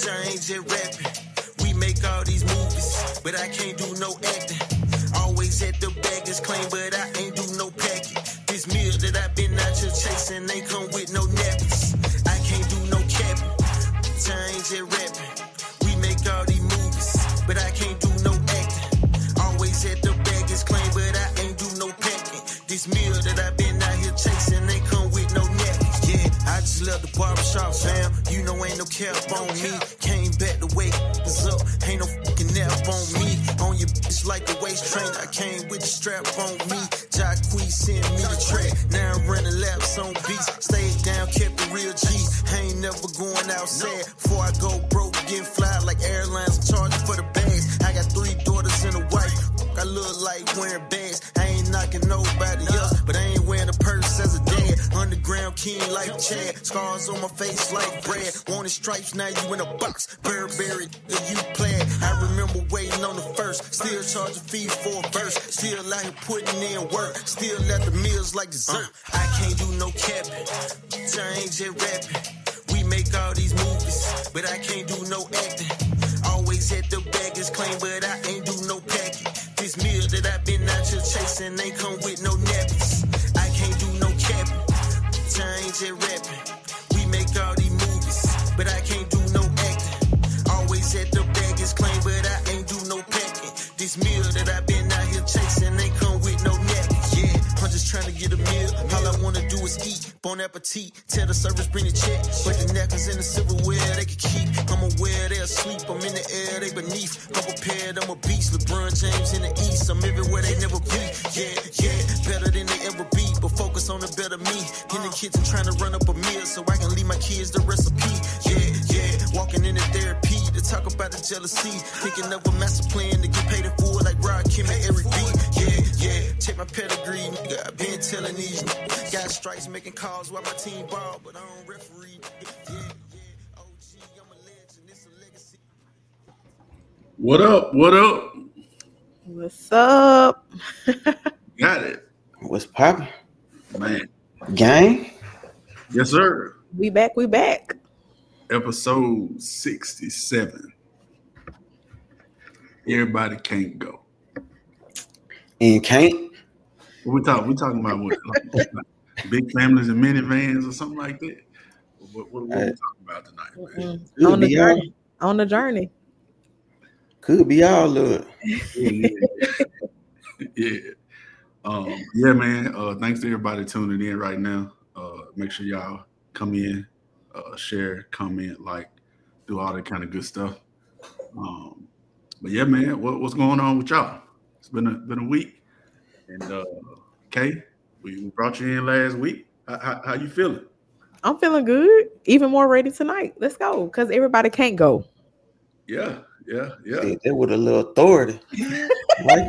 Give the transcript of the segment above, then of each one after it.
I ain't just rapping. We make all these movies, but I can't do no acting. Always at the baggage claim, but I ain't do no packing. This meal that I've been out here chasing ain't come with no napkins. I can't do no capping. I ain't just rapping. We make all these movies, but I can't do no acting. Always at the baggage claim, but I ain't do no packing. This meal that I've been out here chasing ain't come with no napkins. Yeah, I just left the barbershop, fam. You know ain't no cap on me. Came back to wake us up. Ain't no fucking nap on me. On your bitch like a waist train. I came with the strap on me. Jacquees sent me the track. Now I'm running laps on beats. Stayed down, kept it real G. Ain't never going outside. Before I go broke, get fly like airlines charging for the bags. I got 3 daughters and a wife. I look like wearing bags. I ain't knocking nobody else, but I ain't wearing a purse as a dad. Underground king like Chad. Scars on my face like Brad. Wanted stripes, now you in a box. Burberry, you plaid. I remember waiting on the first. Still charge a fee for a verse. Still out here putting in work. Still at the meals like dessert. I can't do no capping. I ain't just rapping. We make all these movies, but I can't do no acting. Always at the baggage claim, but I ain't do no packing. This meal that I've been out here chasing ain't come with no napkins. I can't do no capping. I ain't just rapping. We make all these movies, but I can't do no acting. Always at the baggage claim, but I ain't do no packing. This meal that I've been out here chasing ain't come with no napkins. Yeah, I'm just trying to get a meal. All I wanna do is eat. Bon appetit. Tell the service bring the check. But the necklace and the silverware they can keep. I'm aware they'll sleep. I'm in the air, they beneath. I'm prepared, I'm a beast. LeBron James in the east. I'm everywhere they never be. Yeah, better than they ever be. But focus on the better me. In the kitchen trying to run up a meal so I can leave my kids the recipe. Yeah, walking in the therapy to talk about the jealousy. Thinking of a master plan to get paid in full like Rod Kim and Eric B. Yeah, check my pedigree, nigga. I've been telling these got strikes making calls while my team ball, but I don't referee. Yeah, OG, I'm a legend, it's a legacy. What up? What up? What's up? Got it. What's poppin'? Man. Gang? Yes, sir. We back. Episode 67. Everybody can't go. And can't? We talking about what? Like big families and minivans or something like that? What are we talking about tonight, man? On the journey. Could be all of it. Yeah, man. Thanks to everybody tuning in right now. Make sure y'all come in, share, comment, like, do all that kind of good stuff. But yeah, man, what's going on with y'all? It's been a week, and Kay, we brought you in last week. How you feeling? I'm feeling good. Even more ready tonight. Let's go, because everybody can't go. Yeah. See, that with a little authority. Right?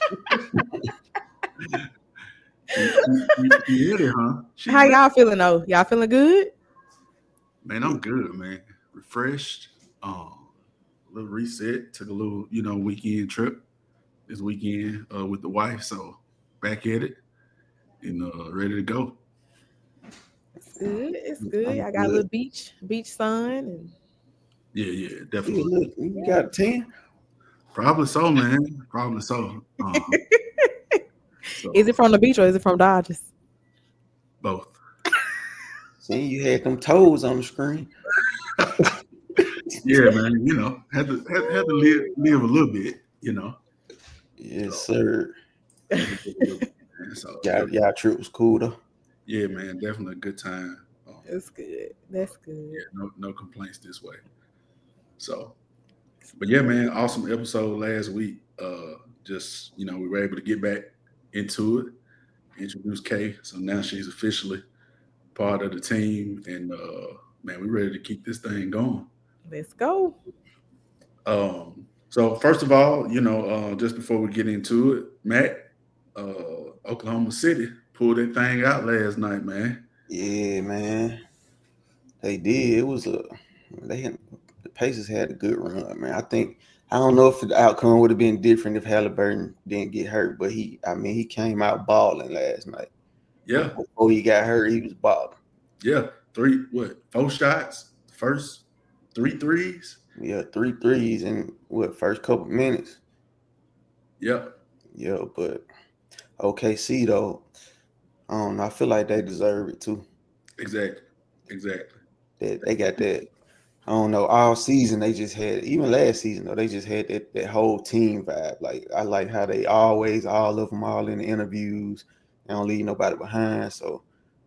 You hit it, huh? How y'all feeling though? Y'all feeling good? Man, I'm good, man. Refreshed. A little reset. Took a little, weekend trip this weekend with the wife. So back at it and ready to go. It's good. I got a little beach sun and yeah, definitely. You got a 10? Probably so, man. Probably so. Is it from the beach or is it from Dodgers? Both. See, you had them toes on the screen. Yeah, man. Had to live a little bit. Yes, sir. So, y'all trip was cool though. Yeah, man. Definitely a good time. That's good. That's good. Yeah, no complaints this way. So, but yeah, man, awesome episode last week. Just we were able to get back into it, introduce Kay. So now she's officially part of the team, and man, we're ready to keep this thing going. Let's go. So first of all, just before we get into it, Matt, Oklahoma City pulled that thing out last night, man. Yeah, man. They did. It was the Pacers had a good run, man. I don't know if the outcome would have been different if Halliburton didn't get hurt, but he came out balling last night. Yeah. Before he got hurt, he was balling. Yeah. 4 shots. First 3 threes. Yeah, 3 threes in first couple minutes. Yep. Yeah, but OKC though, I don't know. I feel like they deserve it too. Exactly. They got that. I don't know. All season they just had, even last season though, they just had that whole team vibe. Like I like how they always, all of them, all in the interviews. They don't leave nobody behind. So,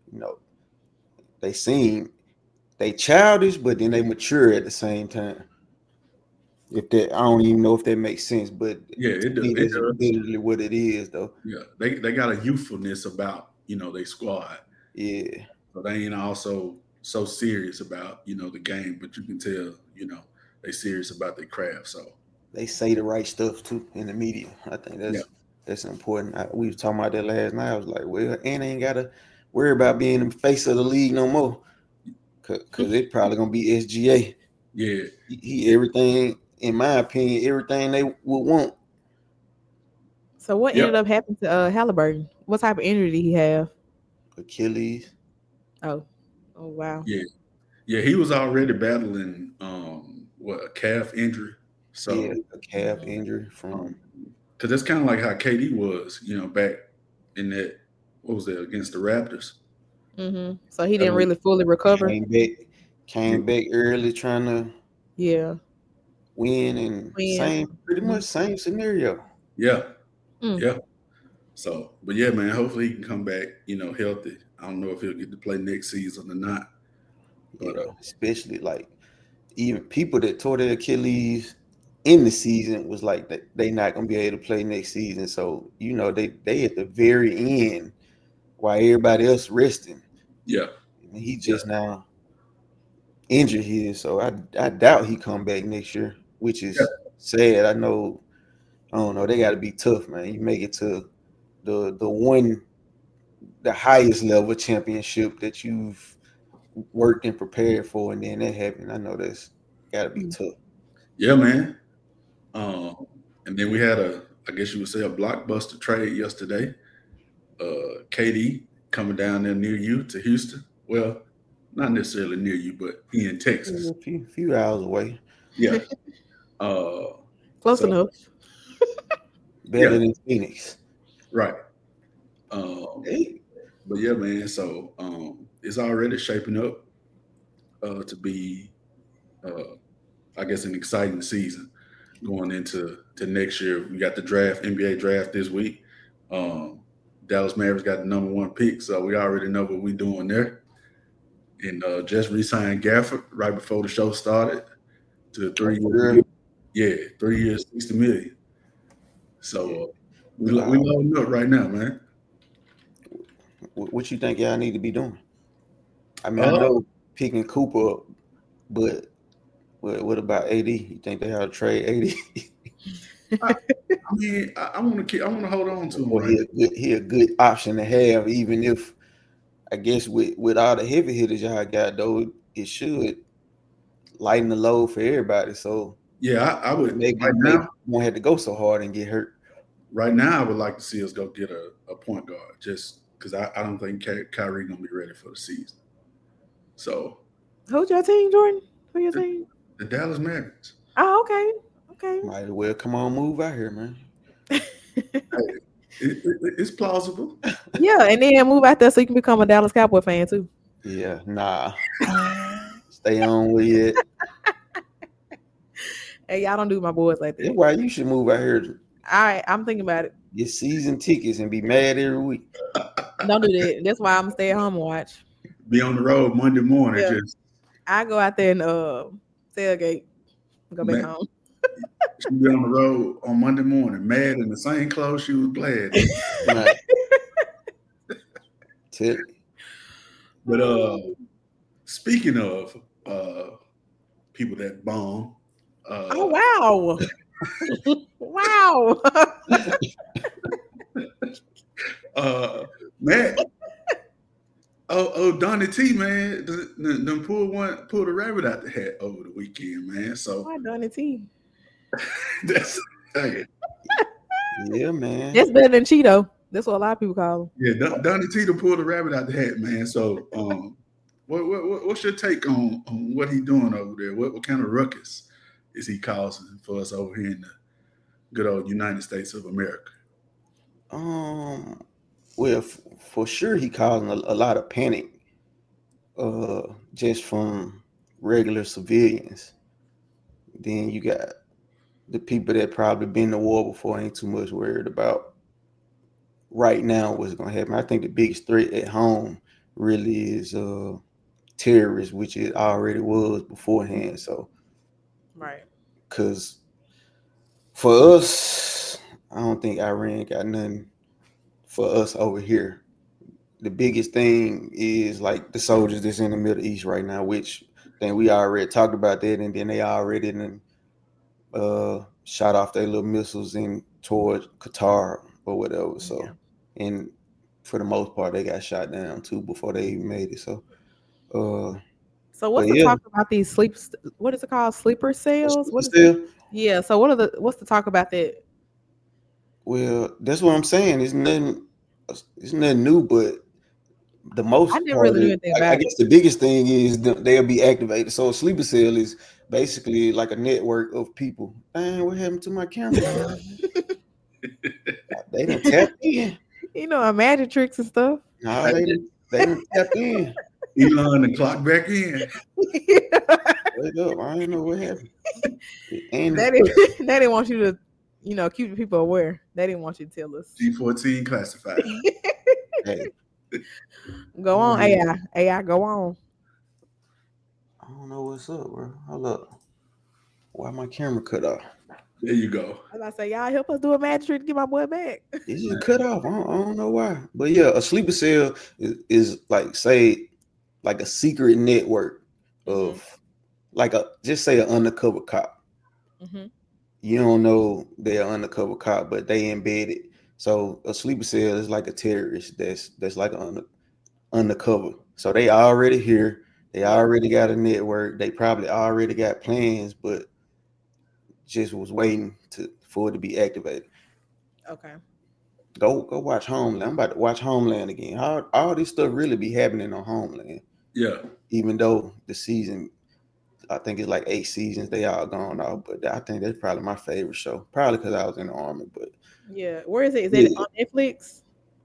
they childish, but then they mature at the same time. I don't even know if that makes sense, but Yeah, it does. It's literally what it is, though. Yeah, they got a youthfulness about their squad. Yeah, so they ain't also so serious about the game, but you can tell they serious about their craft. So they say the right stuff too in the media. I think that's important. We was talking about that last night. I was like, well, and ain't gotta worry about being the face of the league no more, cause it's probably gonna be SGA. Yeah, he everything. In my opinion, everything they would want. So what ended up happening to Halliburton? What type of injury did he have? Achilles. Oh wow. Yeah, he was already battling a calf injury. So yeah, a calf injury from because that's kind of like how KD was, back in that, what was that, against the Raptors. Mm-hmm. So he didn't really fully recover. Came back early trying to win and pretty much same scenario. Yeah. Yeah. So, but yeah, man, hopefully he can come back, healthy. I don't know if he'll get to play next season or not. But especially like even people that tore their Achilles in the season was like that they not gonna be able to play next season. So, they at the very end while everybody else resting. Yeah. And he just now injured here. So I doubt he come back next year, which is sad. I don't know. They gotta be tough, man. You make it to the highest level championship that you've worked and prepared for, and then that happened. I know that's gotta be tough. Yeah, man. And then we had I guess you would say, a blockbuster trade yesterday. KD coming down there near you to Houston. Well, not necessarily near you, but he in Texas. A few hours away. Yeah. Close enough. Better than Phoenix. Right. But yeah, man, so it's already shaping up to be I guess an exciting season going into next year. We got the NBA draft this week. Dallas Mavericks got the #1 pick, so we already know what we're doing there. And just re-signed Gafford right before the show started to 3 years. Yeah, 3 years, $60 million. So we loading up right now, man. What you think y'all need to be doing? I mean, I know picking Cooper up, but what about AD? You think they ought to trade AD? I mean, I want to hold on to him. Well, he a good option to have, even if I guess with all the heavy hitters y'all got, though, it should lighten the load for everybody. So yeah, I would maybe now won't have to go so hard and get hurt. Right now, I would like to see us go get a point guard, just because I don't think Kyrie gonna be ready for the season. So who's your team, Jordan? Who your team? The Dallas Mavericks. Oh, okay. Might as well come on, move out here, man. It's plausible. Yeah, and then move out there so you can become a Dallas Cowboy fan too. Yeah, nah. Stay on with it. Hey, y'all don't do my boys like that. That's why you should move out here. All right, I'm thinking about it. Get season tickets and be mad every week. Don't do that. That's why I'm gonna stay at home and watch. Be on the road Monday morning. Yeah. Just I go out there and tailgate. Go back home. She be on the road on Monday morning, mad in the same clothes she was glad. Right. But speaking of people that bomb. Oh wow. Wow. Man. Donnie T, man, them pulled a rabbit out the hat over the weekend, man. So why Donnie T? That's yeah, man. That's better than Cheeto. That's what a lot of people call him. Yeah, Donnie T pulled a rabbit out the hat, man. So What's your take on what he doing over there? What kind of ruckus is he causing for us over here in the good old United States of America? Well, for sure, he causing a lot of panic, just from regular civilians. Then you got the people that probably been to war before, ain't too much worried about right now what's gonna happen. I think the biggest threat at home really is terrorists, which it already was beforehand. So, Right. because for us, I don't think Iran got nothing for us over here. The biggest thing is like the soldiers that's in the Middle East right now, which then we already talked about that, and then they already shot off their little missiles in towards Qatar or whatever. So, and for the most part, they got shot down too before they even made it. So, so what's the talk about these what is it called? Sleeper cells? Yeah. So what's the talk about that? Well, that's what I'm saying. It's nothing new, but the most I never really knew anything about I guess the biggest thing is they'll be activated. So a sleeper cell is basically like a network of people. Man, what happened to my camera? They didn't tap in. You know, magic tricks and stuff. No, they didn't tap in. Elon the clock back in. Wake up. I don't know what happened. And they didn't want you to, keep the people aware. They didn't want you to tell us. G14 classified. Hey. Go on, AI, go on. I don't know what's up, bro. Hold up. Why my camera cut off? There you go. As I say, y'all help us do a magic trick to get my boy back. It's just cut off. I don't know why. But yeah, a sleeper cell is like, say, like a secret network of just say an undercover cop. Mm-hmm. You don't know they're undercover cop, but they embedded. So a sleeper cell is like a terrorist that's like an undercover. So they already here. They already got a network. They probably already got plans, but just was waiting for it to be activated. Okay. Go watch Homeland. I'm about to watch Homeland again. All this stuff really be happening on Homeland. Yeah. Even though the season, I think it's like 8 seasons, they all gone off. But I think that's probably my favorite show. Probably because I was in the Army. But yeah, where is it? Is it on Netflix?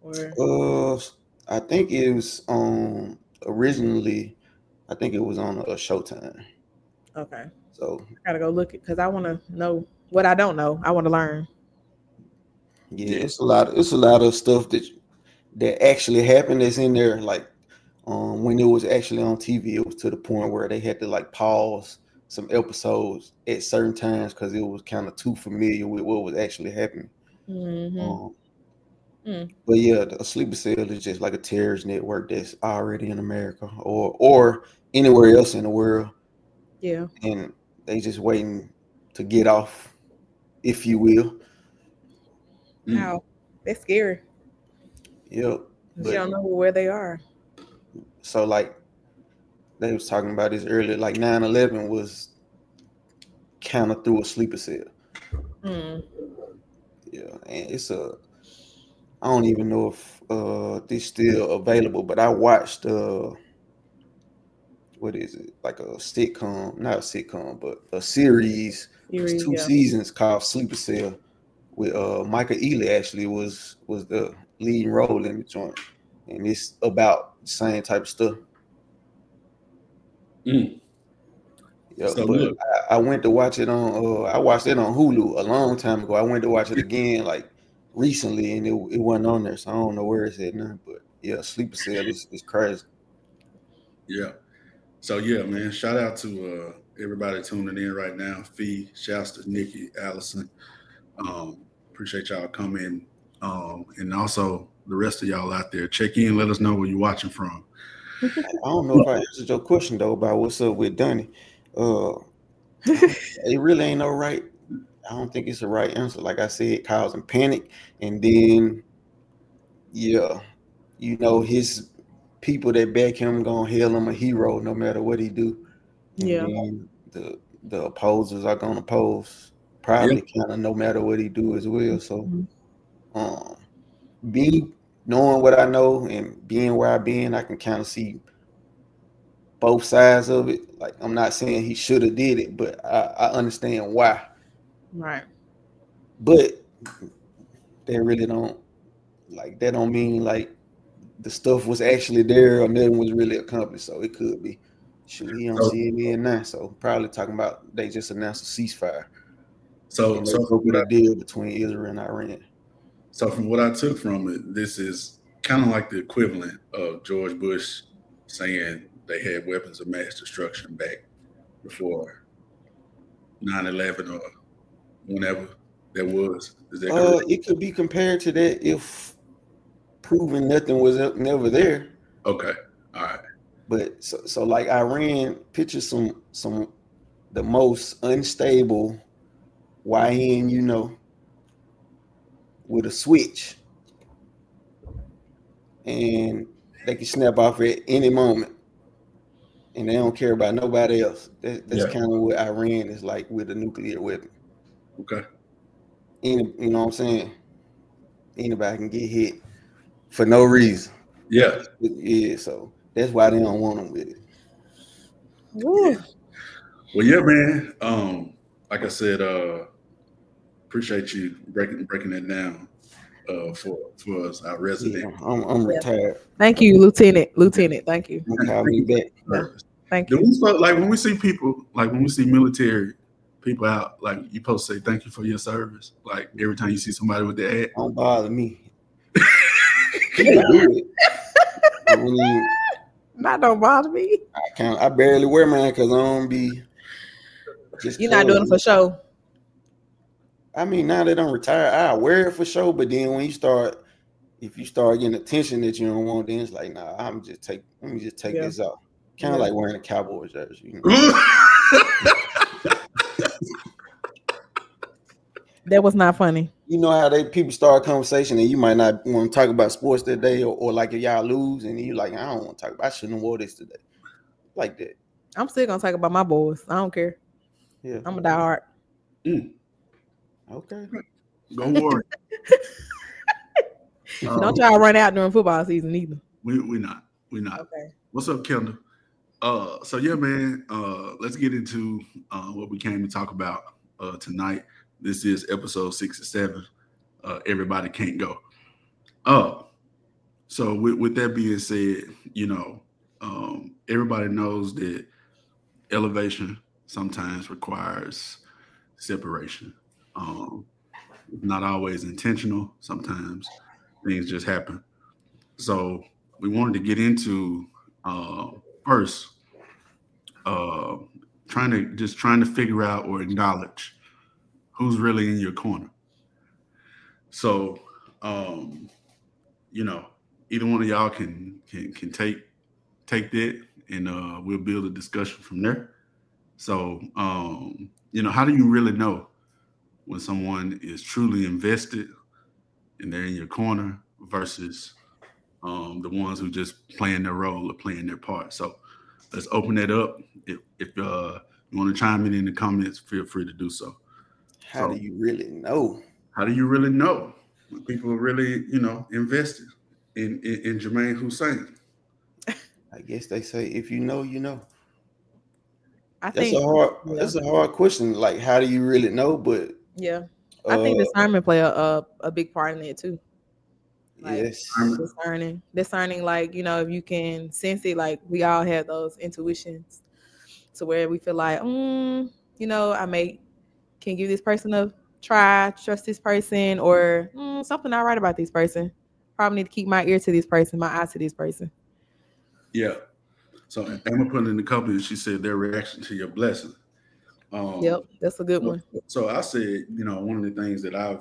Or I think it was on originally. I think it was on Showtime. Okay. So I gotta go look it because I want to know what I don't know. I want to learn. Yeah, it's a lot of stuff that actually happened that's in there. Like when it was actually on TV, it was to the point where they had to like pause some episodes at certain times because it was kind of too familiar with what was actually happening. Mm-hmm. But yeah, a sleeper cell is just like a terrorist network that's already in America or anywhere else in the world. Yeah, and they just waiting to get off, if you will. Wow, that's scary. Yep. You don't know where they are. So like they was talking about this earlier, like 9/11 was kind of through a sleeper cell. Yeah, and I don't even know if this still available, but I watched what is it? Like a sitcom, not a sitcom, but a series. It's 2 seasons called Sleeper Cell with Michael Ealy actually was the lead role in the joint. And it's about the same type of stuff. Yeah, so but I went to watch it on I watched it on Hulu a long time ago. I went to watch it again like recently and it wasn't on there, so I don't know where it's at now. But yeah, Sleeper Cell is crazy. Yeah. So yeah, man, shout out to everybody tuning in right now. Fee, Shasta, Nikki, Allison. Appreciate y'all coming. And also the rest of y'all out there. Check in, let us know where you're watching from. I don't know if I answered your question though about what's up with Donnie. It really ain't no right. I don't think it's the right answer. Like I said, causing panic, and then his people that back him gonna hail him a hero no matter what he do. And then the opposers are gonna oppose probably kind of no matter what he do as well. So knowing what I know and being where I've been, I can kind of see both sides of it. Like, I'm not saying he should have did it, but I understand why. Right. But they really don't, like, that don't mean like the stuff was actually there or nothing was really accomplished. So it could be. Shoot, he don't see it in now. So probably talking about they just announced a ceasefire. So broke a deal between Israel and Iran. So from what I took from it, this is kind of like the equivalent of George Bush saying they had weapons of mass destruction back before 9/11 or whenever there was. Is that correct? It could be compared to that if proven nothing was never there. Okay, all right. But so like Iran, picture some the most unstable YN, you know, with a switch, and they can snap off at any moment, and they don't care about nobody else. That's kind of what Iran is like with a nuclear weapon. Okay. You know what I'm saying? Anybody can get hit for no reason. Yeah. Yeah. So that's why they don't want them with it. Yeah. Well, yeah, man. Like I said, appreciate you breaking that down for us, our resident. Yeah, I'm retired. Thank you, Lieutenant. Thank you. I'll be back. Yeah. Thank you. Like when we see people, like when we see military people out, like you supposed to say thank you for your service. Like every time you see somebody with the ad. Don't bother me. That don't bother me. I barely wear mine because I don't be. You're not doing it for show. I mean, now they don't retire. I wear it for show, but then when if you start getting attention that you don't want, then it's like, nah, let me just take this off. Kind of like wearing a Cowboys jersey. You know? That was not funny. You know how people start a conversation and you might not want to talk about sports that day, or like if y'all lose and you like, I don't want to talk about. I shouldn't have wore this today, like that. I'm still gonna talk about my boys. I don't care. Yeah, I'm a diehard. Okay, don't worry. Don't y'all run out during football season either. We're not. Okay. What's up, Kendall? So yeah, man. Let's get into what we came to talk about tonight. This is episode 67. Everybody can't go. So with that being said, you know, everybody knows that elevation sometimes requires separation. Not always intentional. Sometimes things just happen. So we wanted to get into first trying to figure out or acknowledge who's really in your corner. So you know, either one of y'all can take that, and we'll build a discussion from there. So you know, how do you really know when someone is truly invested and they're in your corner versus the ones who just playing their role or playing their part? So let's open that up. If you want to chime in the comments, feel free to do so. How do you really know? How do you really know when people are really, you know, invested in Jermaine Hussein? I guess they say if you know, you know. That's a hard question. Like, how do you really know? But yeah, I think discernment play a big part in it too. Like, yes, discerning. Like, you know, if you can sense it, like we all have those intuitions, to where we feel like, you know, can give this person a try, trust this person, or something not right about this person. Probably need to keep my ear to this person, my eye to this person. Yeah. So Emma put in the comments, she said their reaction to your blessing. Yep, that's a good one. So I said, you know, one of the things that I've,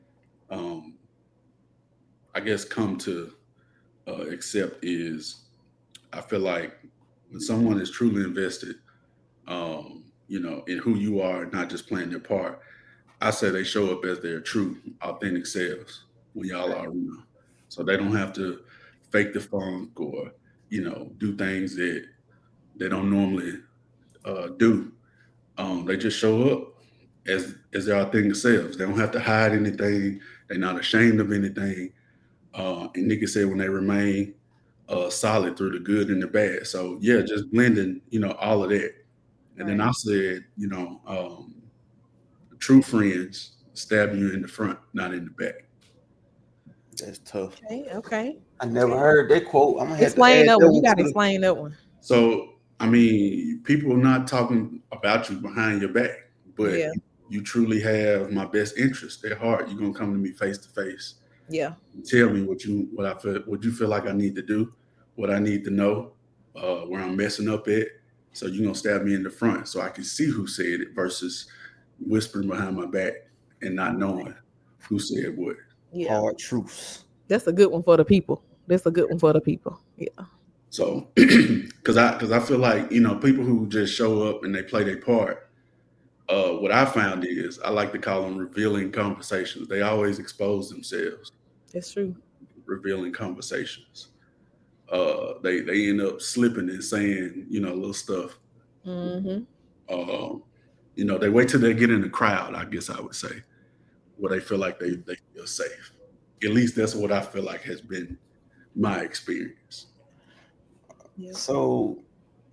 I guess, come to accept is I feel like when someone is truly invested, you know, in who you are, not just playing their part, I say they show up as their true, authentic selves when y'all are around. So they don't have to fake the funk or, you know, do things that they don't normally do. They just show up as their authentic selves. They don't have to hide anything. They're not ashamed of anything. And Nikki said when they remain solid through the good and the bad. So yeah, just blending, all of that. And then I said, true friends stab you in the front, not in the back. That's tough. Okay. I never heard that quote. I'm gonna have Explain to that add one. You got to explain that one. So, I mean, people are not talking about you behind your back, but Yeah. you truly have my best interest at heart. You're gonna come to me face to face. Yeah. Tell me what you feel like I need to do, what I need to know, where I'm messing up at. So you're gonna stab me in the front so I can see who said it versus whispering behind my back and not knowing who said what. Yeah. Hard truths. That's a good one for the people. Yeah. So, because I feel like people who just show up and they play their part. What I found is I like to call them revealing conversations. They always expose themselves. That's true. Revealing conversations. They end up slipping and saying little stuff. Mm-hmm. They wait till they get in the crowd, I guess I would say, where they feel like they feel safe. At least that's what I feel like has been my experience. Yeah. So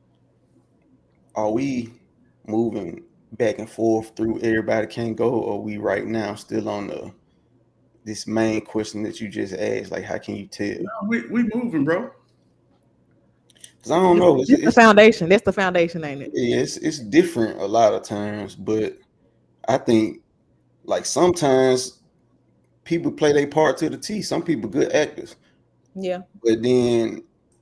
are we moving back and forth through everybody can go, or are we right now still on this main question that you just asked, like how can you tell? No, we moving, bro. Because I don't know. It's the foundation. That's the foundation, ain't it? Yeah, it's different a lot of times, but I think like sometimes people play their part to the T. Some people good actors. Yeah. But then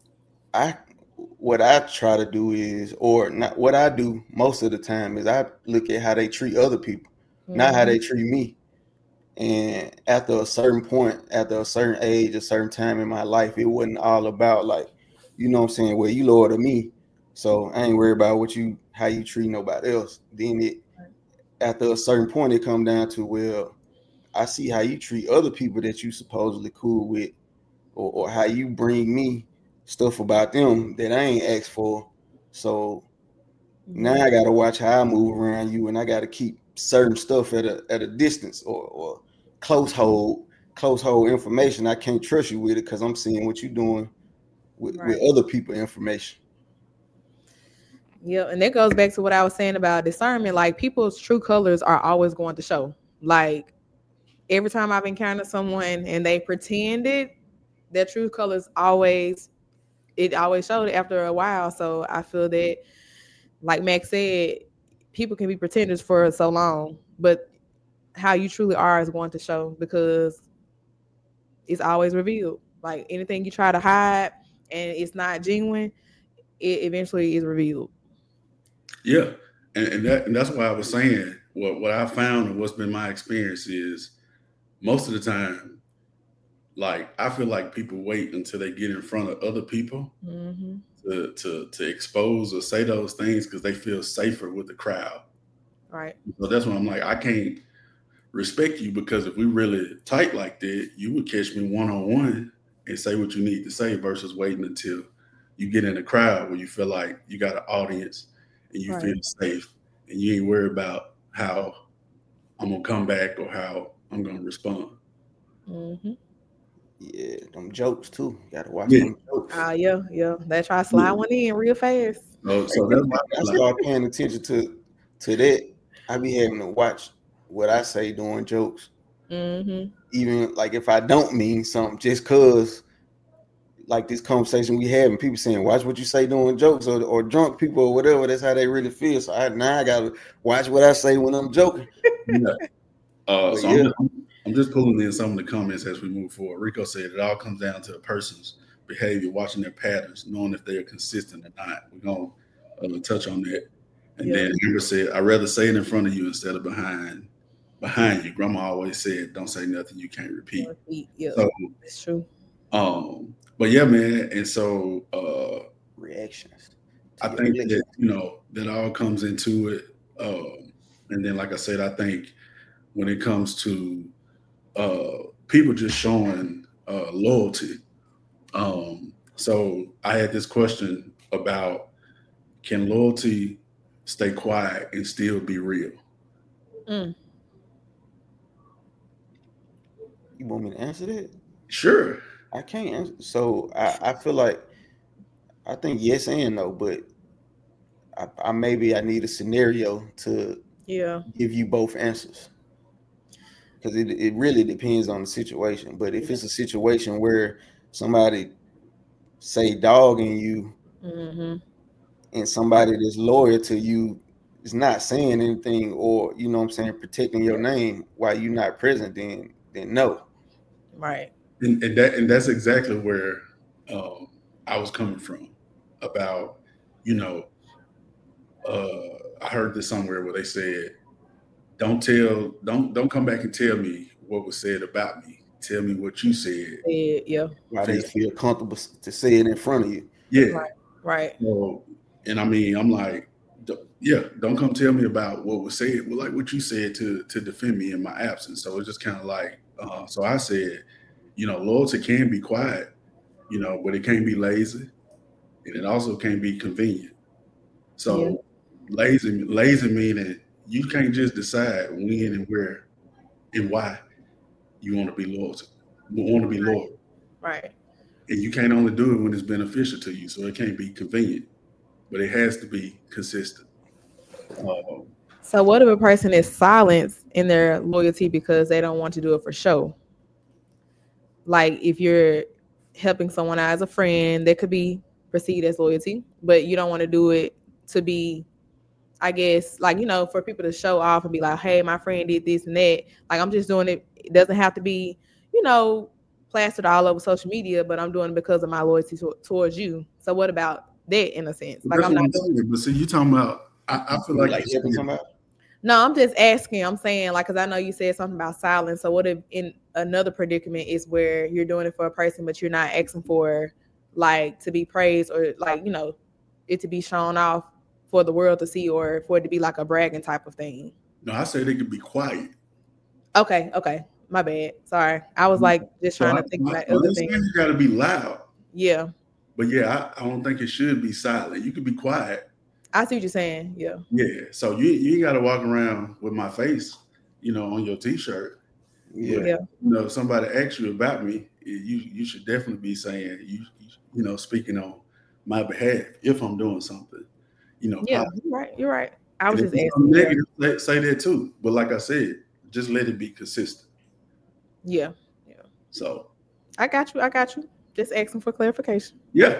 what I try to do is, or not what I do most of the time is I look at how they treat other people, not how they treat me. And after a certain point, after a certain age, a certain time in my life, it wasn't all about like, what I'm saying, well, you lower to me, so I ain't worried about how you treat nobody else. Then after a certain point, it come down to, well, I see how you treat other people that you supposedly cool with, or how you bring me stuff about them that I ain't asked for. So now I gotta watch how I move around you, and I gotta keep certain stuff at a distance or close hold information. I can't trust you with it because I'm seeing what you're doing with other people's information. Yeah, and that goes back to what I was saying about discernment. Like people's true colors are always going to show. Like every time I've encountered someone and they pretended, their true colors always showed after a while. So I feel that, like Max said, people can be pretenders for so long, but how you truly are is going to show because it's always revealed. Like anything you try to hide and it's not genuine, it eventually is revealed. Yeah, and that's why I was saying what I found and what's been my experience is most of the time, like I feel like people wait until they get in front of other people to expose or say those things because they feel safer with the crowd. Right. So that's why I'm like, I can't respect you because if we really tight like that, you would catch me one-on-one and say what you need to say versus waiting until you get in a crowd where you feel like you got an audience and you feel safe and you ain't worried about how I'm gonna come back or how I'm gonna respond. Yeah, them jokes too. You gotta watch them jokes. Yeah. They try to slide one in real fast. So that's why I start paying attention to that. I be having to watch what I say doing jokes. Even like if I don't mean something, just cause like this conversation we having, people saying, watch what you say doing jokes or drunk people or whatever, that's how they really feel. So I gotta watch what I say when I'm joking. I'm just pulling in some of the comments as we move forward. Rico said it all comes down to a person's behavior, watching their patterns, knowing if they are consistent or not. We're gonna touch on that. And then Amber said, I'd rather say it in front of you instead of behind you. Grandma always said, don't say nothing you can't repeat. Yeah, so that's true. But yeah, man, and so reactions. I think that that all comes into it. And then like I said, I think when it comes to people just showing loyalty. So I had this question about, can loyalty stay quiet and still be real? You want me to answer that? Sure. I can't. So I feel like I think yes and no, but I maybe I need a scenario to Yeah. give you both answers because it really depends on the situation. But if it's a situation where somebody say dogging you Mm-hmm. and somebody that's loyal to you is not saying anything or you know what I'm saying protecting your name while you're not present, then no. Right. And that's exactly where I was coming from about, you know, I heard this somewhere where they said, don't come back and tell me what was said about me. Tell me what you said. Yeah. Why they feel comfortable to say it in front of you. Yeah. Right. So, and I mean, I'm like, yeah, don't come tell me about what was said. Well, like what you said to defend me in my absence. So it's just kind of like, so I said, you know, loyalty can be quiet, you know, but it can't be lazy, and it also can't be convenient. So lazy meaning you can't just decide when and where and why you want to be loyal. Want to be loyal, Right. and you can't only do it when it's beneficial to you. So it can't be convenient, but it has to be consistent. So what if a person is silenced in their loyalty because they don't want to do it for show? Like if you're helping someone out as a friend, that could be perceived as loyalty, but you don't want to do it to be, I guess, like, you know, for people to show off and be like, hey, my friend did this and that. Like, I'm just doing it. It doesn't have to be, you know, plastered all over social media, but I'm doing it because of my loyalty towards you. So what about that in a sense? But like, that's I'm what not I'm doing. saying. But see, you talking about, I feel like helping somebody. No, I'm just asking. I'm saying, like, because I know you said something about silence. So what if in another predicament is where you're doing it for a person, but you're not asking for, like, to be praised or, like, you know, it to be shown off for the world to see or for it to be like a bragging type of thing. No, I said they could be quiet. Okay. My bad. Sorry. I was like just trying to think about other things. You got to be loud. Yeah. But yeah, I don't think it should be silent. You could be quiet. I see what you're saying. Yeah. Yeah. So you got to walk around with my face, you know, on your T-shirt. Yeah. But, you know, if somebody asks you about me, you should definitely be saying you know, speaking on my behalf if I'm doing something. You know. Yeah. You're right. I was and just asking. Negative, say that too. But like I said, just let it be consistent. Yeah. So I got you. Just asking for clarification. Yeah.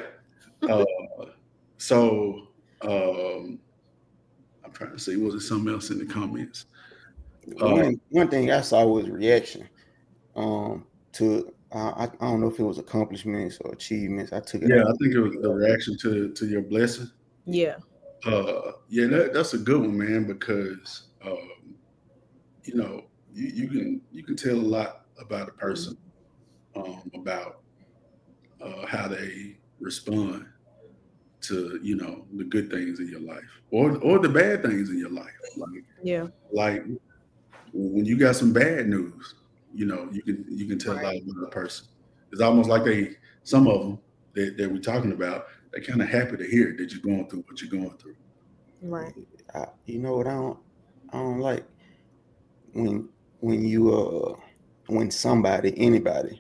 So I'm trying to see, was it something else in the comments? One thing I saw was reaction to I don't know if it was accomplishments or achievements. I took it. Yeah, I think it was the reaction to your blessing. Yeah. Yeah, that's a good one, man, because you know, you can tell a lot about a person about how they respond to, you know, the good things in your life or the bad things in your life. Like when you got some bad news, you know, you can tell a lot about a person. It's almost like some of them that we're talking about, they're kind of happy to hear that you're going through what you're going through. Right. You know what I don't like when you when anybody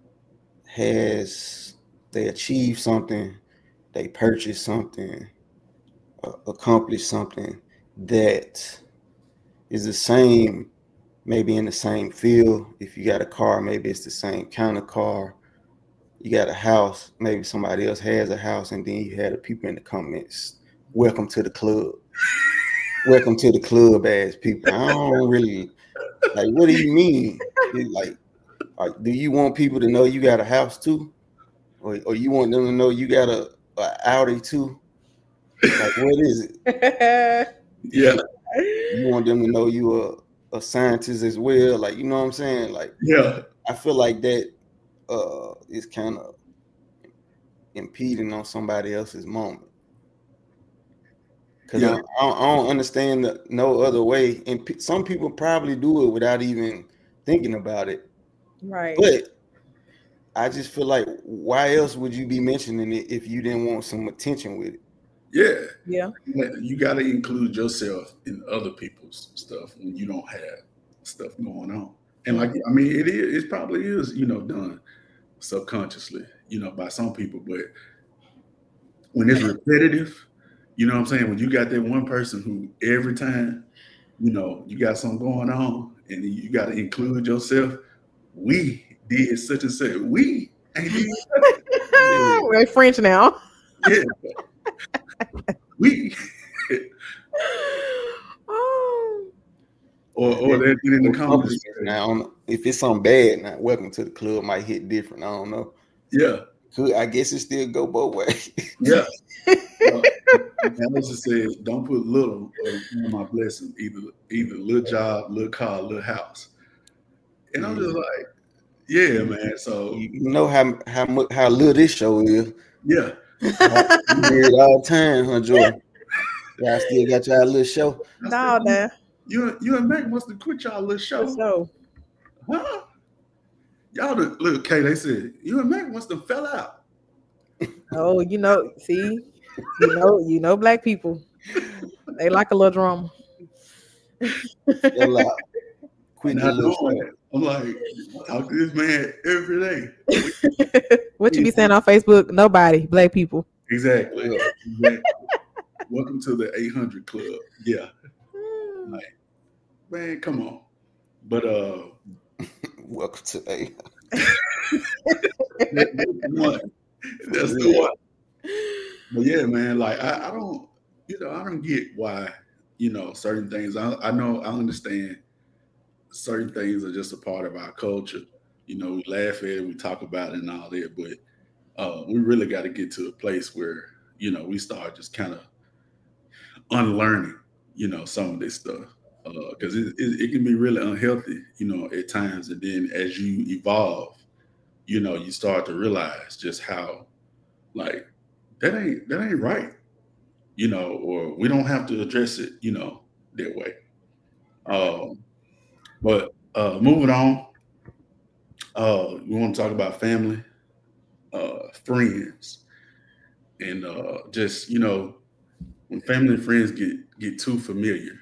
they achieve something, they purchase something, accomplish something that is the same, maybe in the same field. If you got a car, maybe it's the same kind of car. You got a house, maybe somebody else has a house, and then you had the people in the comments, welcome to the club. Welcome to the club, ass people. I don't really like. What do you mean? Like, do you want people to know you got a house too, or you want them to know you got a Audi too? Like, what is it? Yeah. You want them to know you a scientist as well. Like, you know what I'm saying? Like, yeah. I feel like that is kind of impeding on somebody else's moment. Because I don't understand no other way. And some people probably do it without even thinking about it. Right. But I just feel like, why else would you be mentioning it if you didn't want some attention with it? Yeah. You got to include yourself in other people's stuff when you don't have stuff going on. And like, I mean, it probably is, you know, done. subconsciously, by some people. But when it's repetitive, you know what I'm saying? When you got that one person who every time, you got something going on and you got to include yourself, we did such and such. We ain't did nothing. We're French now. Yeah. We. Or they're in the comments. Now, if it's something bad, now welcome to the club might hit different. I don't know. Yeah. I guess it still go both ways. Yeah. Alice said, don't put little on my blessing, either little job, little car, little house. And I'm just like, yeah, man. So you know how little this show is. Yeah. You hear it all the time, huh, Jordan? Y'all still got y'all little show. No, man. You and Mac must have quit y'all little show. Huh? Y'all look, Kay, they said, you and Mac must have fell out. Oh, see, black people. They like a little drama. Fell out. Quit the little show. I'm like, I talk to this man every day. What you be saying on Facebook? Nobody, black people. Exactly. Welcome to the 800 Club. Yeah. Like, man, come on. But welcome to 800. That's the one. But yeah, man, like I don't get why, certain things. I understand certain things are just a part of our culture. We laugh at it, we talk about it and all that, but we really got to get to a place where, we start just kind of unlearning, some of this stuff. Because it can be really unhealthy, at times. And then as you evolve, you start to realize just how, like, that ain't right, or we don't have to address it, that way. But moving on, we want to talk about family, friends, and just, when family and friends get too familiar,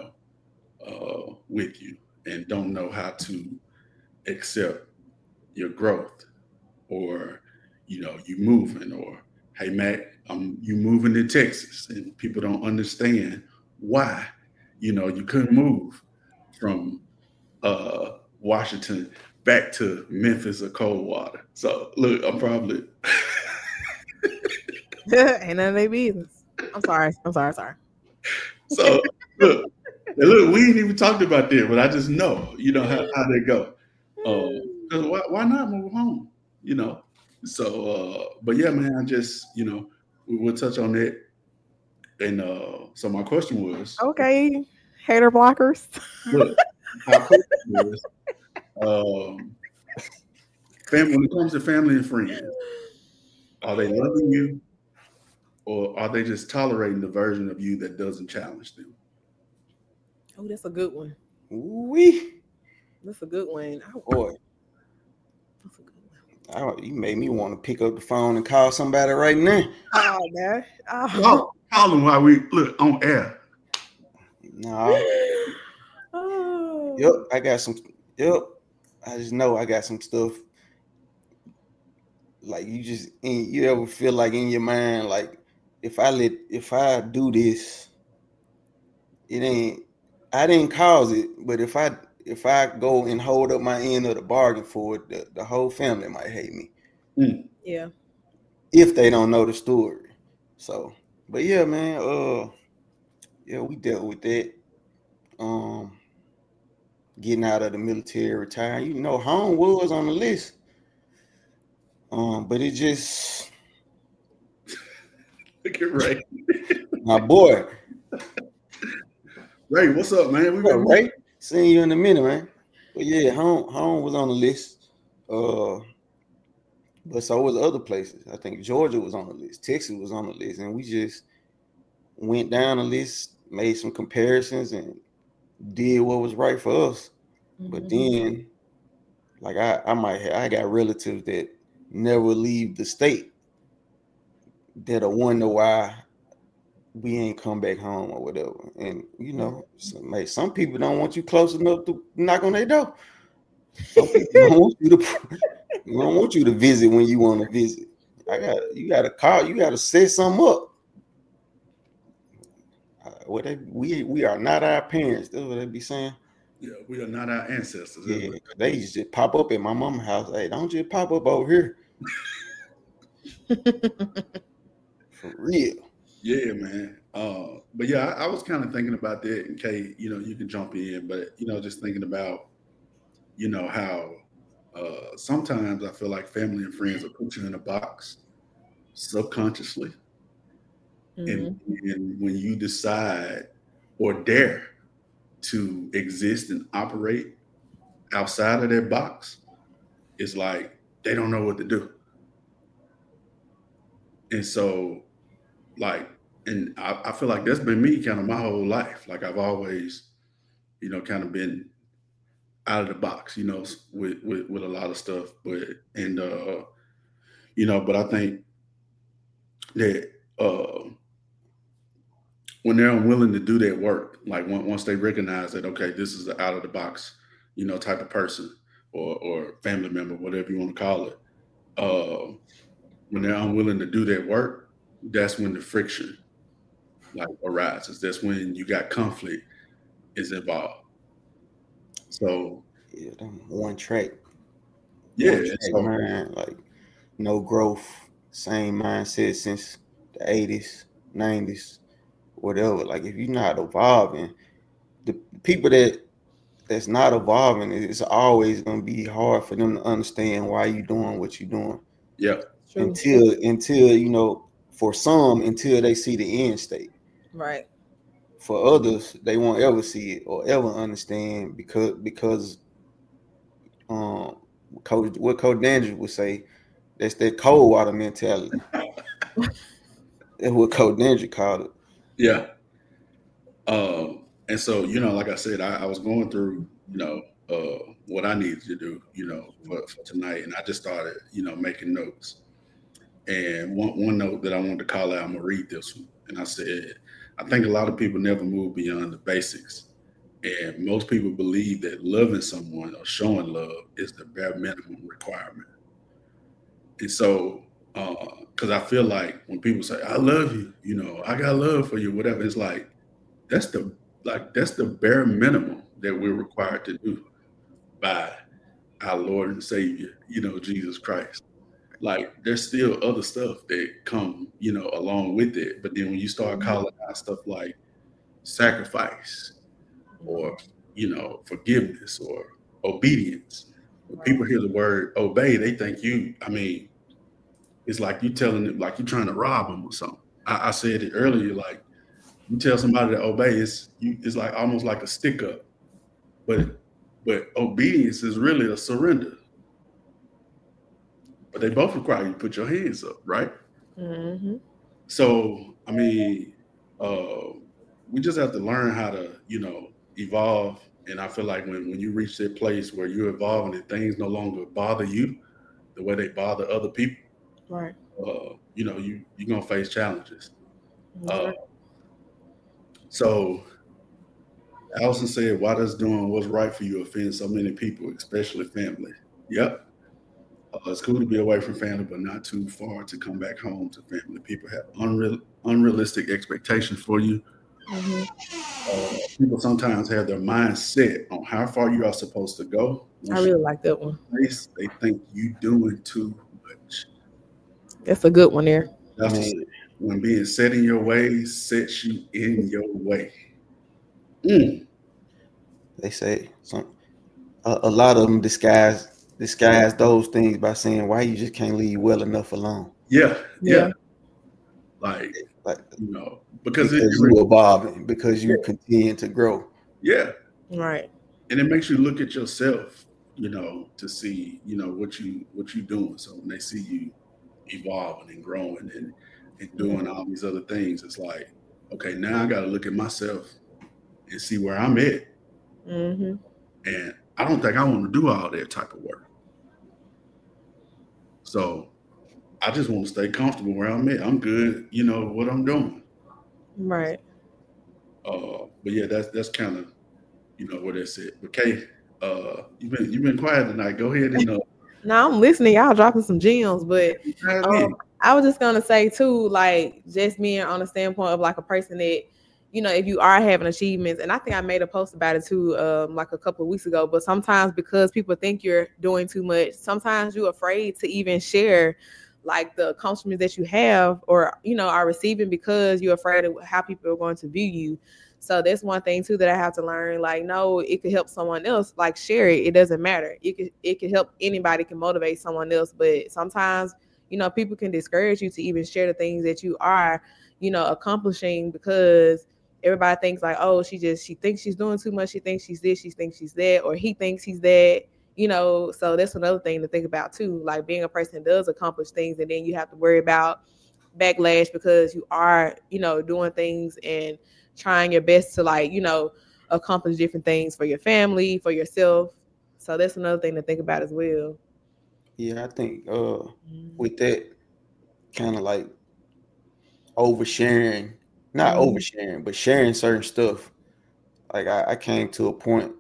with you and don't know how to accept your growth, or you moving, or hey Mac, you moving to Texas, and people don't understand why you couldn't move from Washington back to Memphis or Coldwater. So look, I'm probably ain't none of their business. I'm sorry. So look, we ain't even talked about that, but I just know, how they go. Because why not move home? So, but yeah, man, I just, we'll touch on that. And so my question was, okay, hater blockers. Look, my question was, when it comes to family and friends, are they loving you, or are they just tolerating the version of you that doesn't challenge them? Oh, that's a good one. Ooh-wee. That's a good one. Oh, boy. That's a good one. You made me want to pick up the phone and call somebody right now. Oh, man. Call them while we look on air. No. Yep, I got some. Yep, I just know I got some stuff. Like you ever feel like in your mind, like if I do this, I didn't cause it, but if I go and hold up my end of the bargain for it, the whole family might hate me. Yeah. If they don't know the story. So, but yeah, man, yeah, we dealt with that. Getting out of the military, retiring. Home was on the list. But it just look at Ray. My boy. Ray, what's up, man? We got Ray. Seeing you in a minute, man. But yeah, home was on the list. But so was other places. I think Georgia was on the list. Texas was on the list. And we just went down the list, made some comparisons, and did what was right for us. Mm-hmm. But then, like I got relatives that never leave the state that'll wonder why we ain't come back home or whatever. And some people don't want you close enough to knock on their door. Some people don't want you to We don't want you to visit when you want to visit. You gotta call, you gotta set something up. We are not our parents. That's what they be saying. Yeah, we are not our ancestors. Yeah, they used to pop up at my mama's house. Hey, don't just pop up over here. For real. Yeah, man. But yeah, I was kind of thinking about that. And Kay, you can jump in, but just thinking about, how sometimes I feel like family and friends will put you in a box subconsciously. And when you decide or dare to exist and operate outside of that box, it's like they don't know what to do. And so, and I feel like that's been me kind of my whole life. Like I've always, kind of been out of the box, with a lot of stuff. But I think that when they're unwilling to do that work, like once they recognize that, okay, this is an out of the box, type of person or family member, whatever you want to call it. When they're unwilling to do that work, that's when the friction arises. That's when you got conflict is involved. So yeah, one track. Yeah, mind, like no growth, same mindset since the 80s, 90s, whatever. Like if you're not evolving, the people that's not evolving, it's always gonna be hard for them to understand why you're doing what you're doing. Yeah. Until for some, until they see the end state. Right. For others, they won't ever see it or ever understand because what Coach Dandridge would say, that's that cold water mentality. That's what Coach Dandridge called it. Yeah. And so, like I said, I was going through, what I needed to do, for tonight. And I just started, making notes. And one note that I wanted to call out, I'm going to read this one. And I said, I think a lot of people never move beyond the basics. And most people believe that loving someone or showing love is the bare minimum requirement. And so, because I feel like when people say, I love you, I got love for you, whatever, it's like, that's the bare minimum that we're required to do by our Lord and Savior, Jesus Christ. Like there's still other stuff that come, along with it. But then when you start calling out stuff like sacrifice or, forgiveness or obedience, when people hear the word obey, they think it's like you telling them, like you're trying to rob them or something. I said it earlier, like you tell somebody to obey, it's like almost like a stick up. But obedience is really a surrender. But they both require you to put your hands up, right? Mm-hmm. So, we just have to learn how to, evolve. And I feel like when you reach that place where you're evolving and things no longer bother you the way they bother other people, right? You're going to face challenges. Right. So Allison said, why does doing what's right for you offend so many people, especially family? Yep. It's cool to be away from family, but not too far to come back home to family. People have unrealistic expectations for you. Mm-hmm. People sometimes have their mind set on how far you are supposed to go. I really like that one. They think you doing too much. That's a good one there. When being set in your ways sets you in your way. They say a lot of them disguise those things by saying why you just can't leave well enough alone. Yeah. Like because you're evolving, because you continue to grow. Yeah. Right. And it makes you look at yourself, to see, what you doing. So when they see you evolving and growing and doing all these other things, it's like, okay, now I got to look at myself and see where I'm at. Mm-hmm. And I don't think I want to do all that type of work. So I just want to stay comfortable where I'm at. I'm good, what I'm doing. Right. But yeah, that's kind of, what that's it. But Kay, you've been quiet tonight. Go ahead and No, I'm listening. Y'all dropping some gems, but Ask me. I was just gonna say too, like just being on the standpoint of like a person that, you know, if you are having achievements, and I think I made a post about it too, like a couple of weeks ago. But sometimes because people think you're doing too much, sometimes you're afraid to even share like the accomplishments that you have or you know are receiving because you're afraid of how people are going to view you. So that's one thing too that I have to learn. Like, no, it could help someone else. Like, share it. It doesn't matter. It could help anybody. Can motivate someone else. But sometimes, you know, people can discourage you to even share the things that you are, you know, accomplishing because everybody thinks like, oh, she thinks she's doing too much. She thinks she's this. She thinks she's that, or he thinks he's that. You know, so that's another thing to think about too. Like being a person that does accomplish things, and then you have to worry about backlash because you are, you know, doing things and trying your best to like, you know, accomplish different things for your family, for yourself. So that's another thing to think about as well. Yeah, I think with that kind of like oversharing, not oversharing, but sharing certain stuff. Like I came to a point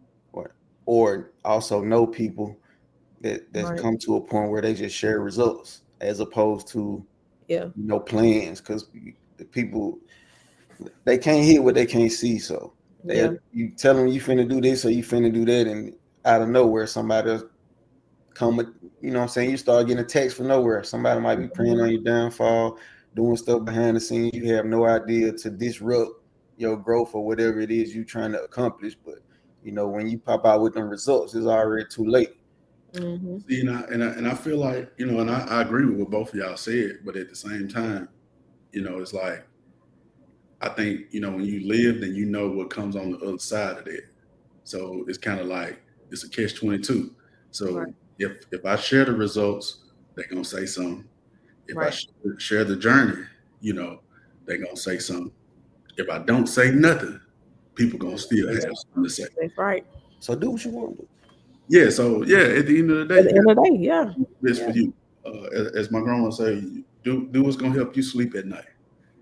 or also know people that's Right. come to a point where they just share results as opposed to Yeah. you know plans because the people they can't hear what they can't see. So Yeah. you tell them you finna do this or you finna do that, and out of nowhere somebody else come, you know what I'm saying? You start getting a text from nowhere. Somebody might be preying on your downfall, doing stuff behind the scenes. You have no idea to disrupt your growth or whatever it is you're trying to accomplish. But you know, when you pop out with them results, it's already too late. Mm-hmm. You know, and I feel like, you know, and I agree with what both of y'all said, but at the same time, you know, it's like I think, you know, when you live, then you know what comes on the other side of that. So it's kind of like it's a catch-22. Right. So if I share the results, they're gonna say something. If I Right. share the journey, you know, they're gonna say something. If I don't say nothing, people gonna still have something to say. That's right. So do what you want to do. Yeah. So yeah, at the end of the day, At the you end got of the day, yeah. this for you. As my grandma say, do what's gonna help you sleep at night.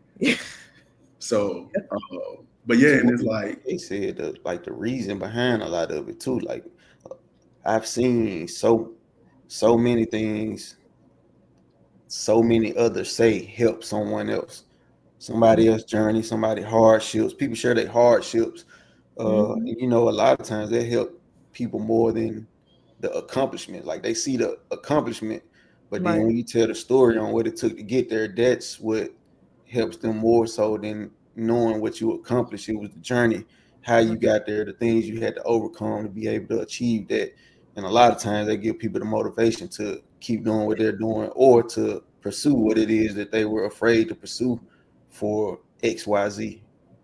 So, but yeah, and it's like They said like the reason behind a lot of it too. Like I've seen so many things, so many others say help someone else, somebody else's journey, somebody hardships. People share their hardships. You know, a lot of times they help people more than the accomplishment. Like they see the accomplishment, but then Right. when you tell the story on what it took to get there, that's what helps them more so than knowing what you accomplished. It was the journey, how you got there, the things you had to overcome to be able to achieve that. And a lot of times they give people the motivation to keep doing what they're doing or to pursue what it is that they were afraid to pursue for XYZ.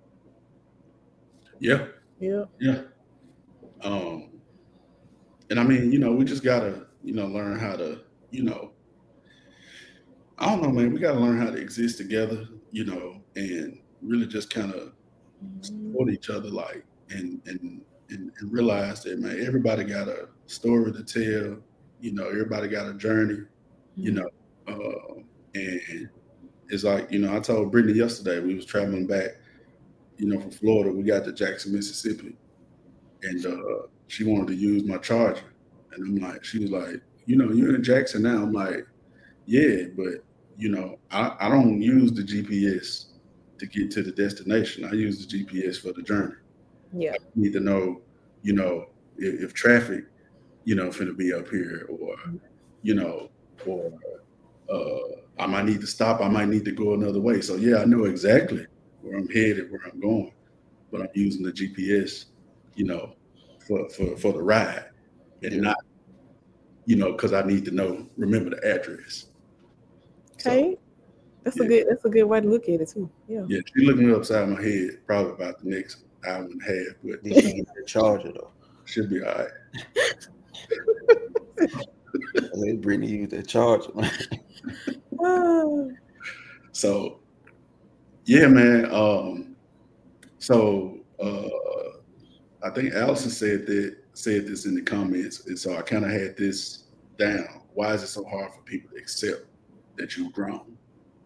yeah, Yeah. yeah. Um, and I mean, you know, we just gotta, you know, learn how to, you know, I don't know, man. We gotta learn how to exist together, you know, and really just kind of support each other, like, and realize that, man, everybody got a story to tell. You know, everybody got a journey. You know, and it's like, you know, I told Brittany yesterday we was traveling back, you know, from Florida. We got to Jackson, Mississippi, and she wanted to use my charger, and I'm like, she was like, you know, you're in Jackson now. I'm like, yeah, but you know, I don't use the GPS to get to the destination. I use the GPS for the journey. Yeah. I need to know, you know, if traffic, you know, finna be up here, or you know, or I might need to stop. I might need to go another way. So yeah, I know exactly where I'm headed, where I'm going, but I'm using the GPS, you know, for the ride, and not, you know, because I need to know, remember the address. Okay. So That's a good way to look at it too. Yeah. yeah, she looked me upside my head probably about the next hour and a half, but Did you use the charger though? should be all right. Let Brittany use that charger. So yeah, man. So I think Allison said this in the comments, and so I kind of had this down. Why is it so hard for people to accept that you've grown?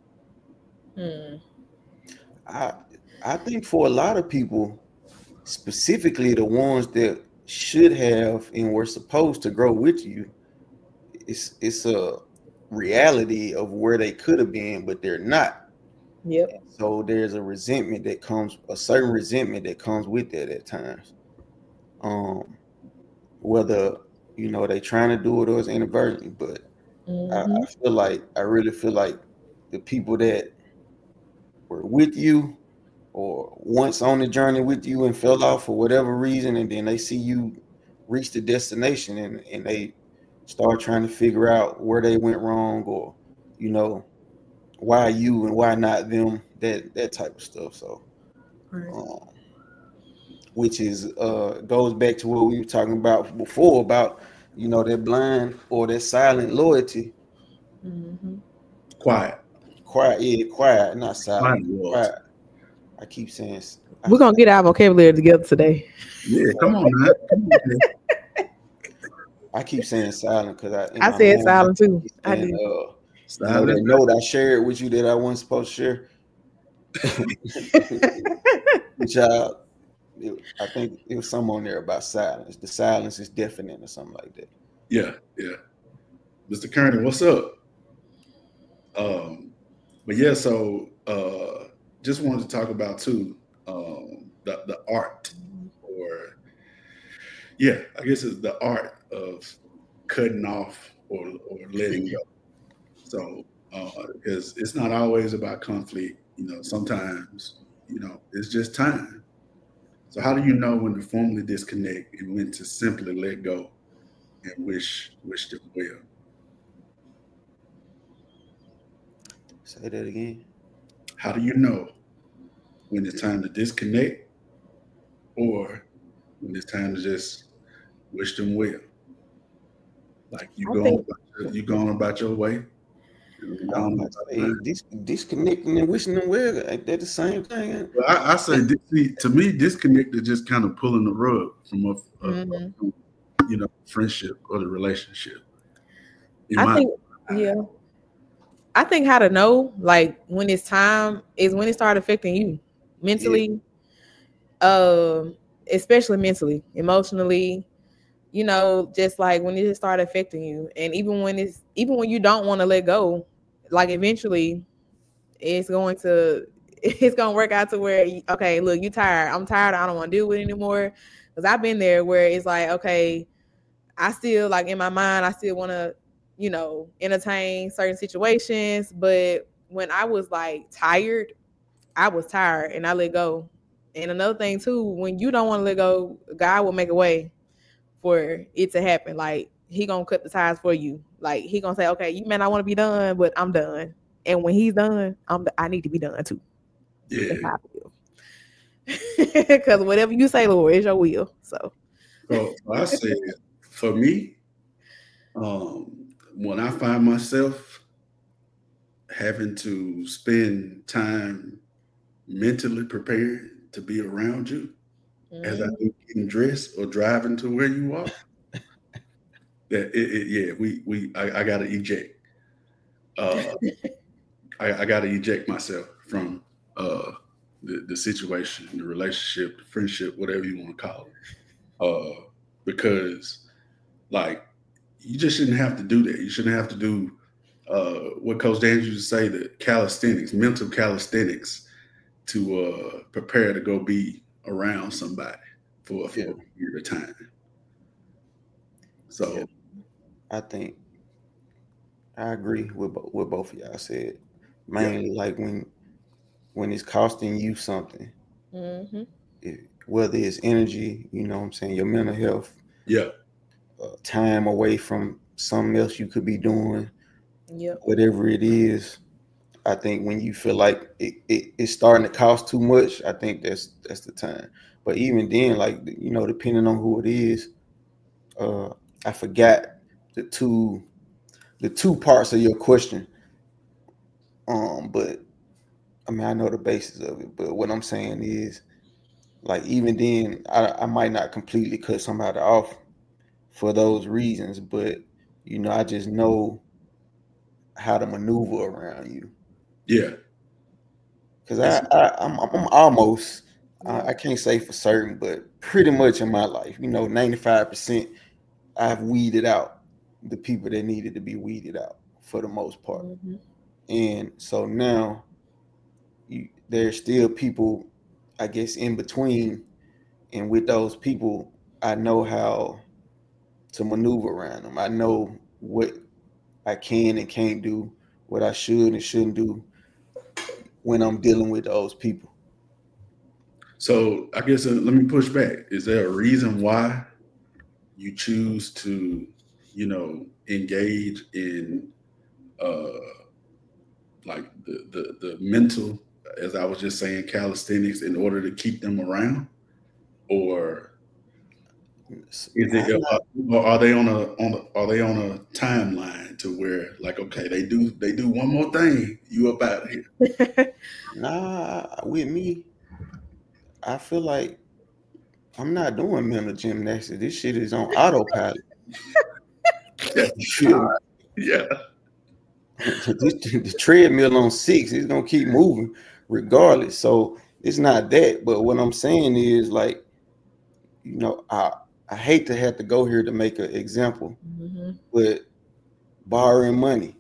I think for a lot of people, specifically the ones that should have and were supposed to grow with you, it's a reality of where they could have been, but they're not. Yep. So there's a resentment that comes, a certain resentment that comes with that at times. Whether they trying to do it or it's inadvertently, but I really feel like the people that were with you or once on the journey with you and fell off for whatever reason, and then they see you reach the destination and they start trying to figure out where they went wrong, or why you and why not them, that type of stuff. So which is goes back to what we were talking about before about that blind or that silent loyalty. Quiet, not silent. Quiet. I keep saying we're gonna get our vocabulary together today. Yeah, come on, man. I keep saying silent because I said silent too. I did. That note I shared with you that I wasn't supposed to share. Child, I think it was something on there about silence. The silence is deafening or something like that. Yeah. Mr. Kearney, what's up? But yeah, so just wanted to talk about too the art, or I guess it's the art of cutting off or letting go. So because it's not always about conflict, sometimes it's just time. So how do you know when to formally disconnect and when to simply let go and wish them well? Say that again. How do you know when it's time to disconnect or when it's time to just wish them well? Like you going about your way. Disconnecting and wishing them well, they're the same thing. Well, I say, to me, disconnect is just kind of pulling the rug from a friendship or the relationship. I think how to know, like, when it's time is when it started affecting you mentally, especially mentally, emotionally, just like when it just started affecting you. And even when you don't want to let go, like eventually it's going to work out to where, okay, look, you tired. I'm tired. I don't want to deal with it anymore. Because I've been there where it's like, okay, I still, like, in my mind, I still want to, entertain certain situations. But when I was like tired, I was tired and I let go. And another thing too, when you don't want to let go, God will make a way for it to happen. Like, he gonna cut the ties for you. Like, he gonna say, okay, you may not want to be done, but I'm done. And when he's done, I need to be done too. Yeah. Because whatever you say, Lord, is your will. So I said, for me, when I find myself having to spend time mentally prepared to be around you, as I do getting dressed or driving to where you are, I gotta eject. I gotta eject myself from the situation, the relationship, the friendship, whatever you want to call it. Because, like, you just shouldn't have to do that. You shouldn't have to do what Coach Dan used to say, the calisthenics, mental calisthenics, to prepare to go be around somebody for a period of time. So I think I agree with both of y'all said. Mainly like when it's costing you something, whether it's energy, what I'm saying, your mental health, time away from something else you could be doing, whatever it is. I think when you feel like it's starting to cost too much, I think that's the time. But even then, like, depending on who it is, I forgot the two parts of your question. But I mean, I know the basis of it. But what I'm saying is, like, even then, I might not completely cut somebody off for those reasons, but I just know how to maneuver around you. Yeah. Because I'm almost, I can't say for certain, but pretty much in my life, 95% I've weeded out the people that needed to be weeded out for the most part. Mm-hmm. And so now there's still people, I guess, in between. And with those people, I know how to maneuver around them. I know what I can and can't do, what I should and shouldn't do when I'm dealing with those people. So I guess let me push back. Is there a reason why you choose to, engage in like the mental, as I was just saying, calisthenics in order to keep them around, or is it? Or are they on a timeline to where, like, okay, they do one more thing, you up out of here? Nah, with me, I feel like I'm not doing mental gymnastics. This shit is on autopilot. Yeah. The treadmill on 6 is gonna keep moving regardless. So it's not that. But what I'm saying is, like, I hate to have to go here to make an example, but borrowing money.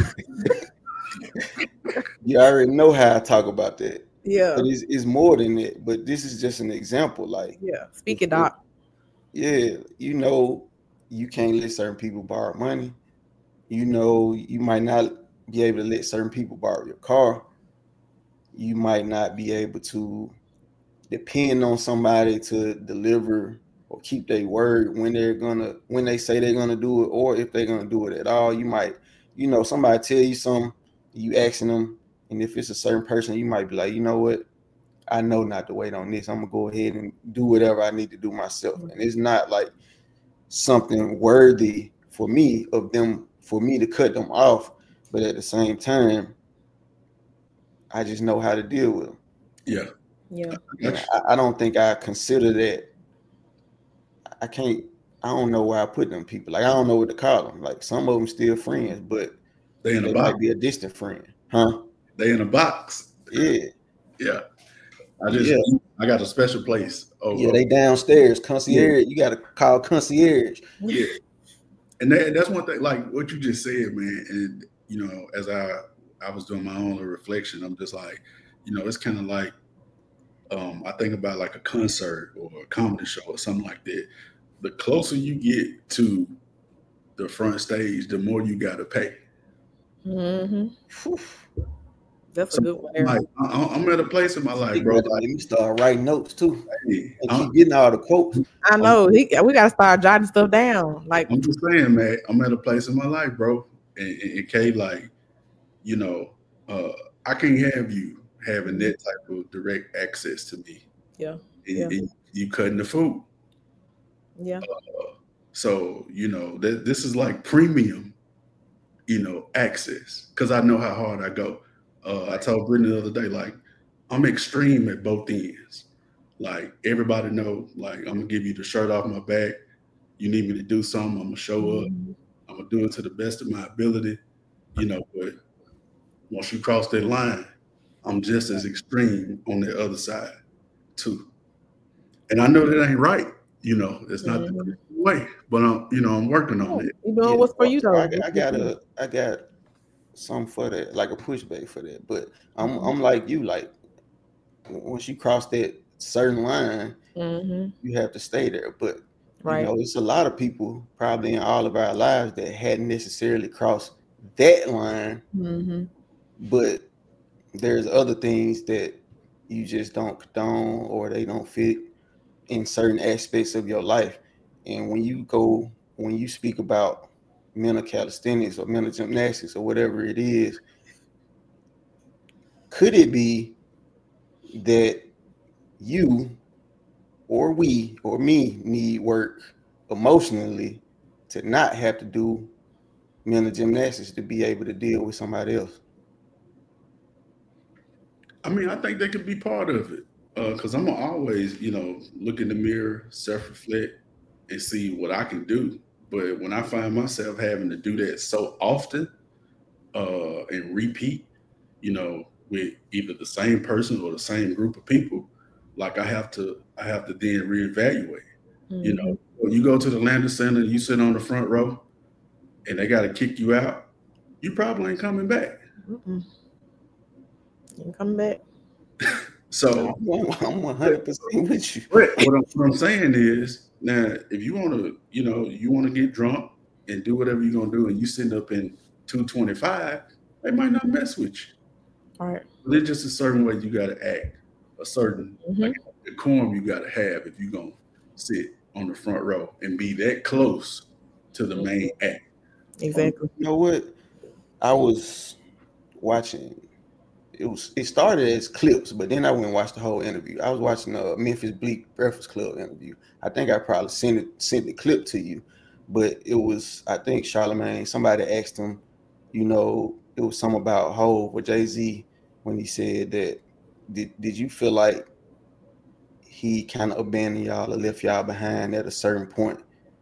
You already know how I talk about that. Yeah. But it's more than that. But this is just an example. Like, yeah, speak it, Doc. Yeah, you can't let certain people borrow money. You might not be able to let certain people borrow your car. You might not be able to depend on somebody to deliver or keep their word when they say they're gonna do it, or if they're gonna do it at all. You might, somebody tell you something, you asking them, and if it's a certain person, you might be like, you know what, I know not to wait on this. I'm gonna go ahead and do whatever I need to do myself. And it's not like something worthy for me to cut them off, but at the same time, I just know how to deal with them. Yeah. I don't think I consider that. I don't know where I put them people. Like, I don't know what to call them. Like, some of them still friends, but they might be a distant friend, huh? They in a box. Yeah. I got a special place. They downstairs, concierge. Yeah. You got to call concierge. Yeah. And that's one thing, like what you just said, man. And, as I was doing my own reflection, I'm just like, it's kind of like, I think about like a concert or a comedy show or something like that. The closer you get to the front stage, the more you got to pay. Mm-hmm. That's a good one. Like, I'm at a place in my life, bro. Let me start writing notes too. Hey, and keep getting all the quotes. I know. We got to start jotting stuff down. Like, I'm just saying, man, I'm at a place in my life, bro. And Kay, like, I can't have you having that type of direct access to me. Yeah. And you cutting the food. Yeah. So, this is like premium, access, because I know how hard I go. I told Brittany the other day, like, I'm extreme at both ends. Like, everybody know, like, I'm gonna give you the shirt off my back. You need me to do something, I'm gonna show up. I'm gonna do it to the best of my ability, but once you cross that line, I'm just as extreme on the other side too. And I know that ain't right. It's not the way, but I'm working on it. You know what's for you though. I got something for that, like a pushback for that. But I'm like you, like, once you cross that certain line, you have to stay there. But it's a lot of people probably in all of our lives that hadn't necessarily crossed that line. But there's other things that you just don't condone, or they don't fit in certain aspects of your life. And when you speak about mental calisthenics or mental gymnastics or whatever it is, could it be that you or we or me need work emotionally to not have to do mental gymnastics to be able to deal with somebody else? I mean, I think they could be part of it, because I'm gonna always, look in the mirror, self-reflect, and see what I can do. But when I find myself having to do that so often and repeat, with either the same person or the same group of people, like I have to then reevaluate. You go to the Landis Center, you sit on the front row, and they got to kick you out, you probably ain't coming back. Mm-mm. Ain't coming back. So I'm 100% with you. what I'm saying is, now if you want to, you want to get drunk and do whatever you're gonna do, and you sitting up in 225, they might not mess with you. All right. But there's just a certain way you got to act, a certain like decorum you got to have if you're gonna sit on the front row and be that close to the main act. Exactly. You know what? I was watching. It started as clips, but then I went and watched the whole interview. I was watching a Memphis Bleak Breakfast Club interview. I think I probably sent the clip to you, but it was, I think Charlamagne, somebody asked him, it was something about Hov or Jay-Z when he said that, did you feel like he kind of abandoned y'all or left y'all behind at a certain point?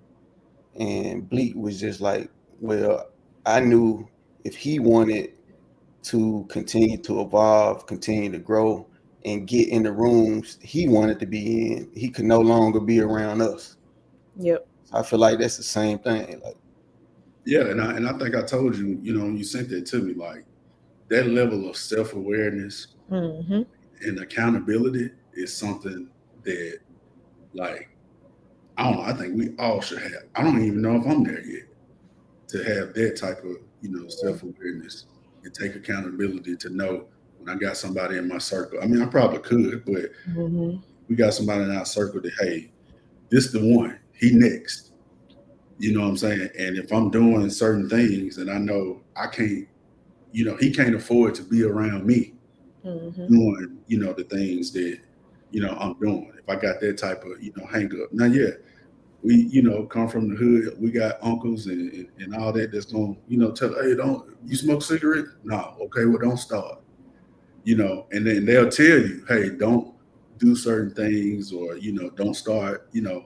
And Bleak was just like, well, I knew if he wanted to continue to evolve, continue to grow, and get in the rooms he wanted to be in, he could no longer be around us. Yep. I feel like that's the same thing. Like, yeah, and I think I told you, when you sent that to me, like that level of self-awareness and accountability is something that, like, I don't know, I think we all should have. I don't even know if I'm there yet to have that type of, self-awareness and take accountability to know when I got somebody in my circle. I mean, I probably could, but we got somebody in our circle that, hey, this the one, he next. You know what I'm saying? And if I'm doing certain things and I know I can't, he can't afford to be around me doing, the things that, I'm doing. If I got that type of, hang up. Now, yeah, we, come from the hood. We got uncles and all that that's going to, tell, hey, don't you smoke cigarette? No. Okay, well, don't start. And then they'll tell you, hey, don't do certain things, or, don't start,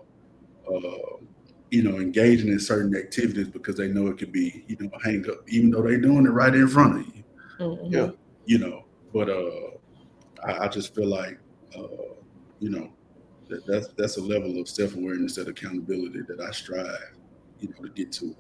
engaging in certain activities because they know it could be, a hang up, even though they're doing it right in front of you. Yeah. But I just feel like, that's a level of self-awareness and accountability that I strive, to get to.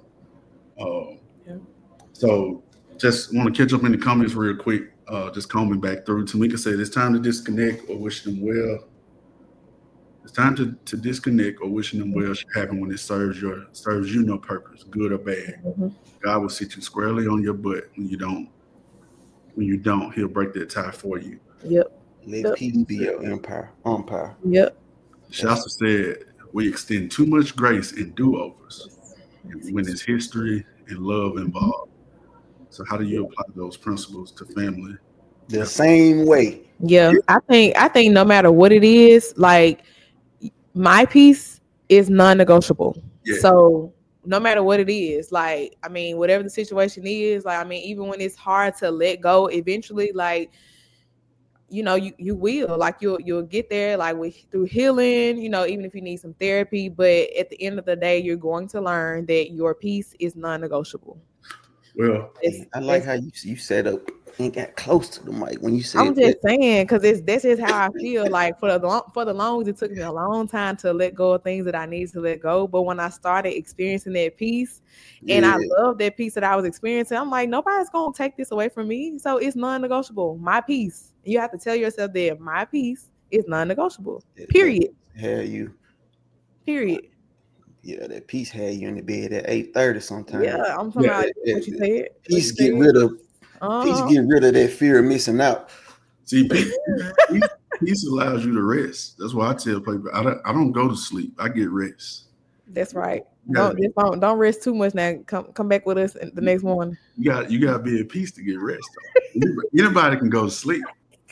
So just want to catch up in the comments real quick. Just combing back through. Tamika said it's time to disconnect or wishing them well. It's time to disconnect or wishing them well should happen when it serves you no purpose, good or bad. God will sit you squarely on your butt when you don't. When you don't, he'll break that tie for you. Yep. Let peace be your umpire. Yep. Shasta said, we extend too much grace in do-overs when there's history and love involved. So how do you apply those principles to family? The same way. Yeah. I think no matter what it is, like my peace is non-negotiable. Yeah. So no matter what it is, like, I mean, whatever the situation is, like, I mean, even when it's hard to let go, eventually, like, you will, like, you'll get there, like, through healing, even if you need some therapy. But at the end of the day, you're going to learn that your peace is non-negotiable. Well, I like how you set up and got close to the mic when you said. I'm just saying, because that's just how I feel. Like for the longest, it took me a long time to let go of things that I needed to let go. But when I started experiencing that peace, and I love that peace that I was experiencing, I'm like, nobody's gonna take this away from me. So it's non-negotiable. My peace. You have to tell yourself that my peace is non-negotiable. Period. Period. Yeah, that peace had you in the bed at 8:30 sometimes. Yeah, I'm talking about what you said. Peace get rid of that fear of missing out. See, peace allows you to rest. That's why I tell people I don't go to sleep. I get rest. That's right. Don't rest too much now. Come back with us the next morning. You got to be at peace to get rest. Anybody can go to sleep.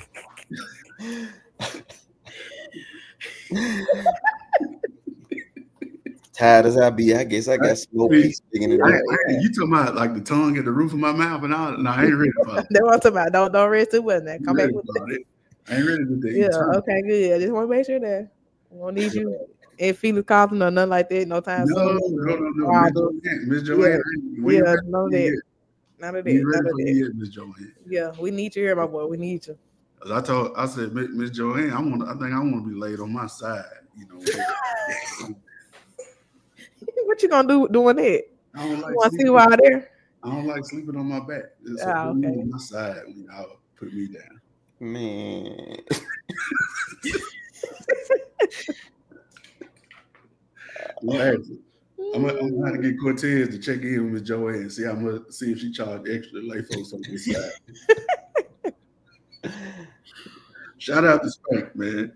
Tired as I be, I guess I got slow peace. You talking about like the tongue at the roof of my mouth and all? No, I ain't ready for it. That's what I'm talking about. Don't rest too much now. Come back with it. I ain't ready to do that. Yeah, okay, good. I just want to make sure that we won't need you and Felix Carlton or nothing like that. No time soon. No. Miss Joanne. Yeah, none of that. None of that. Miss Joanne. Yeah, we need you here, my boy. We need you. I said, Miss Joanne, I think I want to be laid on my side. What you gonna do doing that? I don't like You want to see sleeping. why there? I don't like sleeping on my back. So Ah, put me okay. on my side when y'all put me down. Man. Laughing. I'm gonna have to get Cortez to check in with Joanne and see if she charged extra to lay folks on this side. Shout out to Spank, man.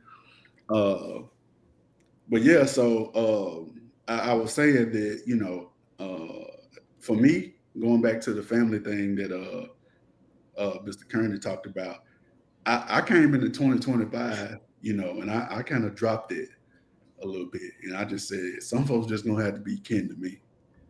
But yeah, so I was saying that, you know, for me, going back to the family thing that Mr. Kearney talked about, I came into 2025, you know, and I kind of dropped it a little bit. And I just said, some folks just gonna have to be kin to me.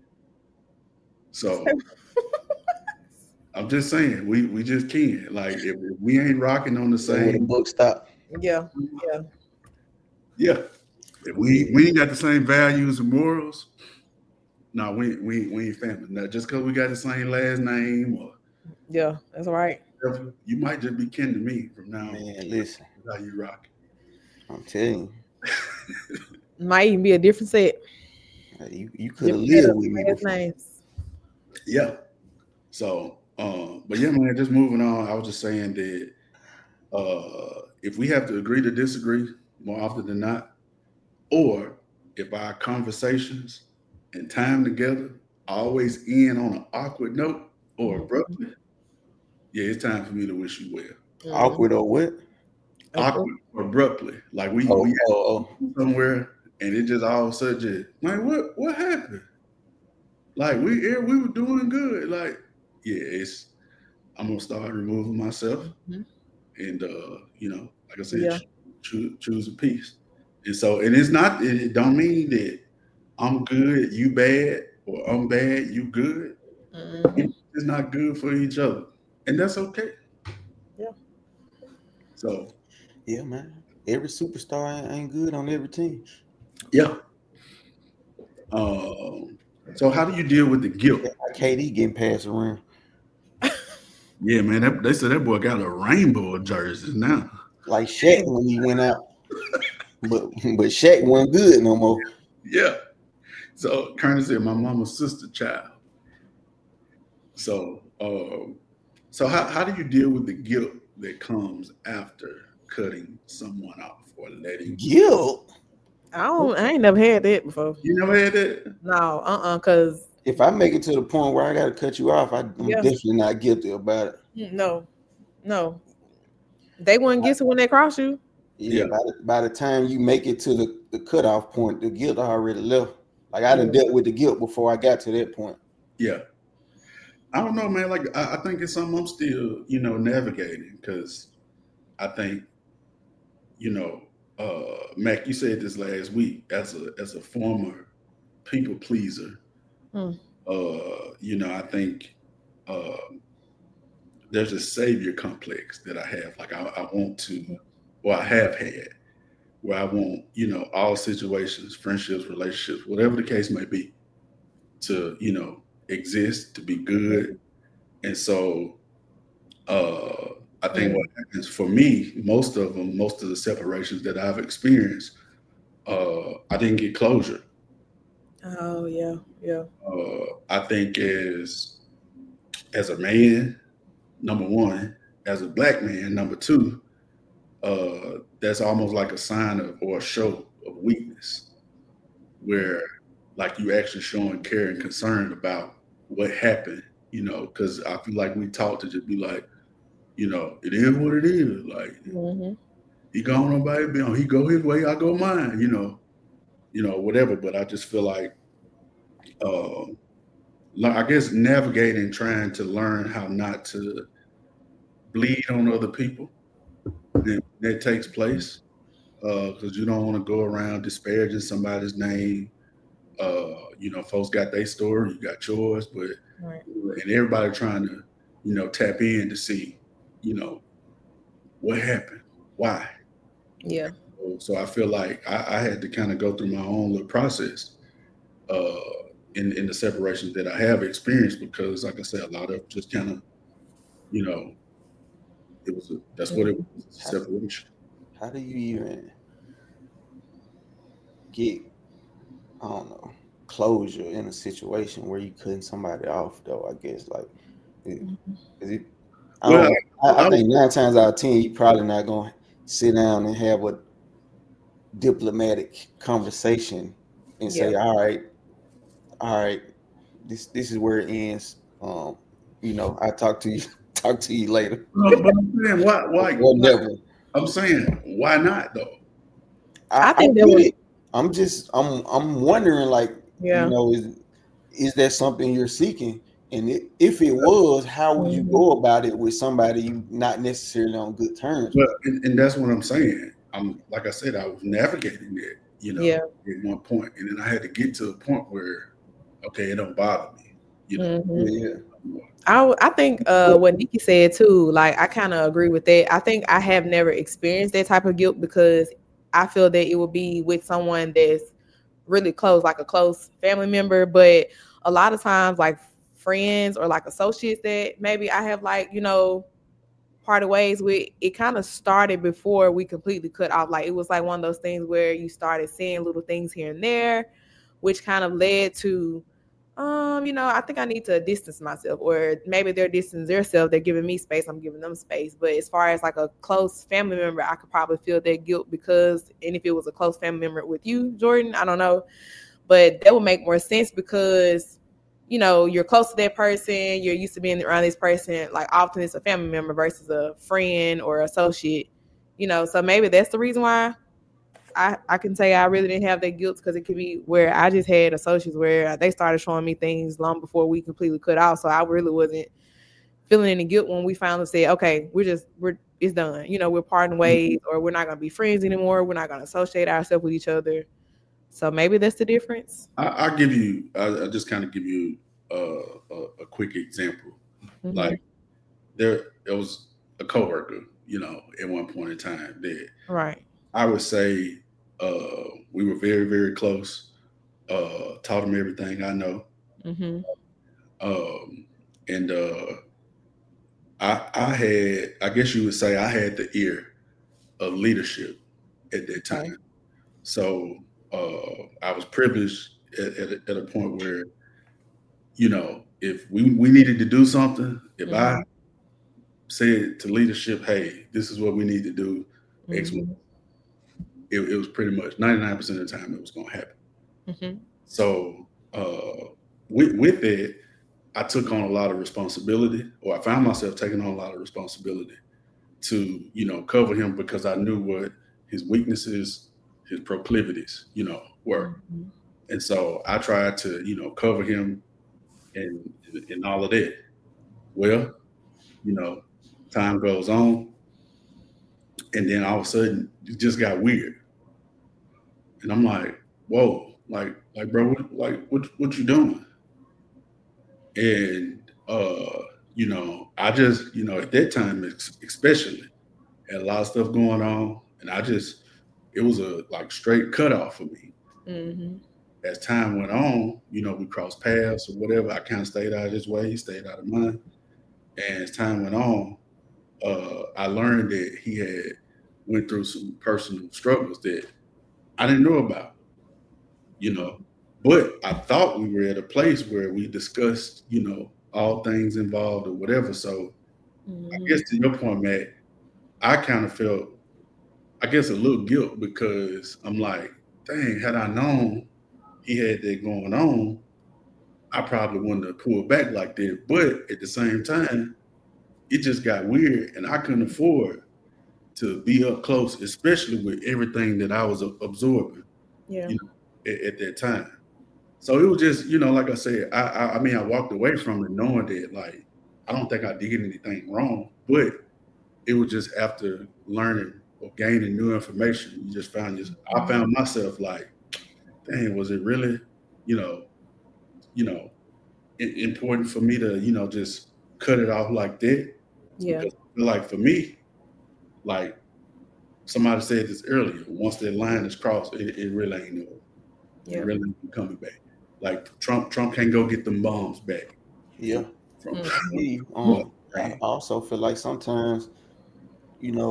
So I'm just saying, we just can't. Like, if we ain't rocking on the So where the same, book stop. Yeah. yeah. If we ain't got the same values and morals, no, we ain't family. Now, just because we got the same last name or Yeah, that's right. whatever, you might just be kin to me from now on. Man, listen, That's how you rock. I'm telling Might even be a different set. you could have Different set lived of with me last before. names. Yeah. So, but yeah, man, just moving on. I was just saying that if we have to agree to disagree more often than not, or if our conversations and time together always end on an awkward note or abruptly, yeah, it's time for me to wish you well. Awkward or what? Awkward or abruptly, like we Oh. somewhere and it just all of a sudden just like what happened? Like we were doing good. Like, yeah, I'm gonna start removing myself Mhm. and you know, like I said, Yeah. choose a piece. And so, and it don't mean that I'm good, you bad, or I'm bad, you good. Mhm. It's not good for each other, and that's okay. Yeah. So, Yeah, man. Every superstar ain't good on every team. yeah. So how do you deal with the guilt? KD getting passed around. Yeah, man, they said that boy got a rainbow of jerseys now. Like Shaq when he went out. But Shaq wasn't good no more. Yeah. So Kearney said, my mama's sister child. So, so how do you deal with the guilt that comes after cutting someone off or letting? Guilt. I ain't never had that before. You never had that? No, cause If I make it to the point where I got to cut you off, I'm Yeah. definitely not guilty about it. no. They wouldn't get to when they cross you. Yeah, Yeah. by the time you make it to the cutoff point, the guilt already left. Like I done dealt with the guilt before I got to that point. Yeah. I don't know, man. Like I think it's something I'm still, you know, navigating because I think, you know, Mac, you said this last week as a former people pleaser. Hmm. You know, I think there's a savior complex that I have. Like I want to, or I have had, where I want, you know, all situations, friendships, relationships, whatever the case may be, to, you know, exist, to be good. And so I think what happens for me, most of the separations that I've experienced, I didn't get closure. Oh yeah. I think as a man, number one, as a black man, number two, that's almost like a sign of or a show of weakness, where like you actually showing care and concern about what happened, you know, because I feel like we taught to just be like, you know, it is what it is. Like Mm-hmm. he gone on by, you know, he go his way, I go mine, you know, whatever. But I just feel like, I guess navigating, trying to learn how not to bleed on other people that takes place, because you don't want to go around disparaging somebody's name. You know, folks got their story, you got yours, but Right. and everybody trying to, you know, tap in to see, you know, what happened, why. Yeah. So I feel like I had to kind of go through my own little process in the separations that I have experienced because, like I said, a lot of just kind of, you know, that's what it was, separation. How do you even get, I don't know, closure in a situation where you cutting somebody off, though. I guess like, I Well, don't. I think 9 times out of 10, you probably not gonna sit down and have a diplomatic conversation and say, all right, this is where it ends. I talk to you later. no, but I'm saying why Or never. I'm saying why not though? I think get that was it. I'm wondering, like, is that something you're seeking? And if it was, how would you go about it with somebody you not necessarily on good terms? Well, and that's what I'm saying. I'm like I said, I was navigating it, at one point, and then I had to get to a point where, okay, it don't bother me, I think what Nikki said too, like I kind of agree with that. I think I have never experienced that type of guilt because I feel that it would be with someone that's really close, like a close family member. But a lot of times, like friends or like associates that maybe I have like, parted ways with, it kind of started before we completely cut off. Like it was like one of those things where you started seeing little things here and there, which kind of led to I think I need to distance myself, or maybe they're distancing themselves. They're giving me space. I'm giving them space. But as far as like a close family member, I could probably feel that guilt and if it was a close family member with you, Jordan, I don't know, but that would make more sense because, you're close to that person. You're used to being around this person. Like often it's a family member versus a friend or associate, so maybe that's the reason why I can say I really didn't have that guilt, because it could be where I just had associates where they started showing me things long before we completely cut off. So I really wasn't feeling any guilt when we finally said, okay, it's done. We're parting ways, or we're not going to be friends anymore. We're not going to associate ourselves with each other. So maybe that's the difference. I just kind of give you a quick example. Mm-hmm. Like there was a coworker, at one point in time that I would say we were very, very close. Taught him everything I know. Mm-hmm. And I had, I guess you would say, I had the ear of leadership at that time. Okay. So I was privileged at a point where, if we needed to do something, if I said to leadership, hey, this is what we need to do, it was pretty much 99% of the time it was going to happen. Mm-hmm. So with it, I took on a lot of responsibility, or I found myself taking on a lot of responsibility to, cover him, because I knew what his weaknesses, his proclivities, were. Mm-hmm. And so I tried to, cover him and all of that. Well, time goes on, and then all of a sudden it just got weird. And I'm like, whoa, like bro, what you doing? And I just, at that time especially, had a lot of stuff going on, and it was a like straight cutoff for me. Mm-hmm. As time went on, we crossed paths or whatever. I kind of stayed out of his way, he stayed out of mine. And as time went on, I learned that he had went through some personal struggles that I didn't know about, but I thought we were at a place where we discussed, all things involved or whatever. So I guess to your point, Matt, I kind of felt, I guess, a little guilt, because I'm like, dang, had I known he had that going on, I probably wouldn't have pulled back like that. But at the same time, it just got weird, and I couldn't afford to be up close, especially with everything that I was absorbing, at that time. So it was just, like I said, I mean, I walked away from it knowing that, like, I don't think I did anything wrong, but it was just after learning or gaining new information, I found myself like, dang, was it really, important for me to, just cut it off like that? Yeah. Because, like, for me, like somebody said this earlier, once that line is crossed, it really ain't no, it really ain't coming back. Like Trump can't go get them bombs back. Yeah. I also feel like sometimes,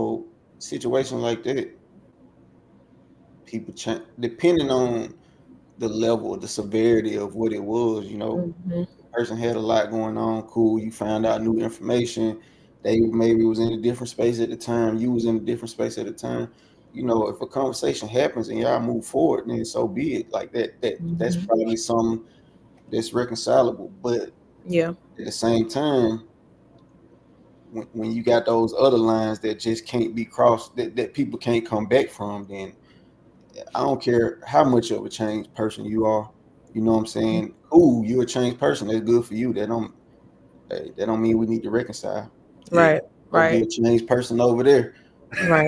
situations like that, people change depending on the level, the severity of what it was. You know, the person had a lot going on. Cool, you found out new information. They maybe was in a different space at the time. You was in a different space at the time. You know, if a conversation happens and y'all move forward, then so be it. Like that's probably something that's reconcilable. But yeah, at the same time, when you got those other lines that just can't be crossed, that people can't come back from, then I don't care how much of a changed person you are. You know what I'm saying? Ooh, you're a changed person. That's good for you. That don't mean we need to reconcile. Right. Go Right. be a changed person over there. Right.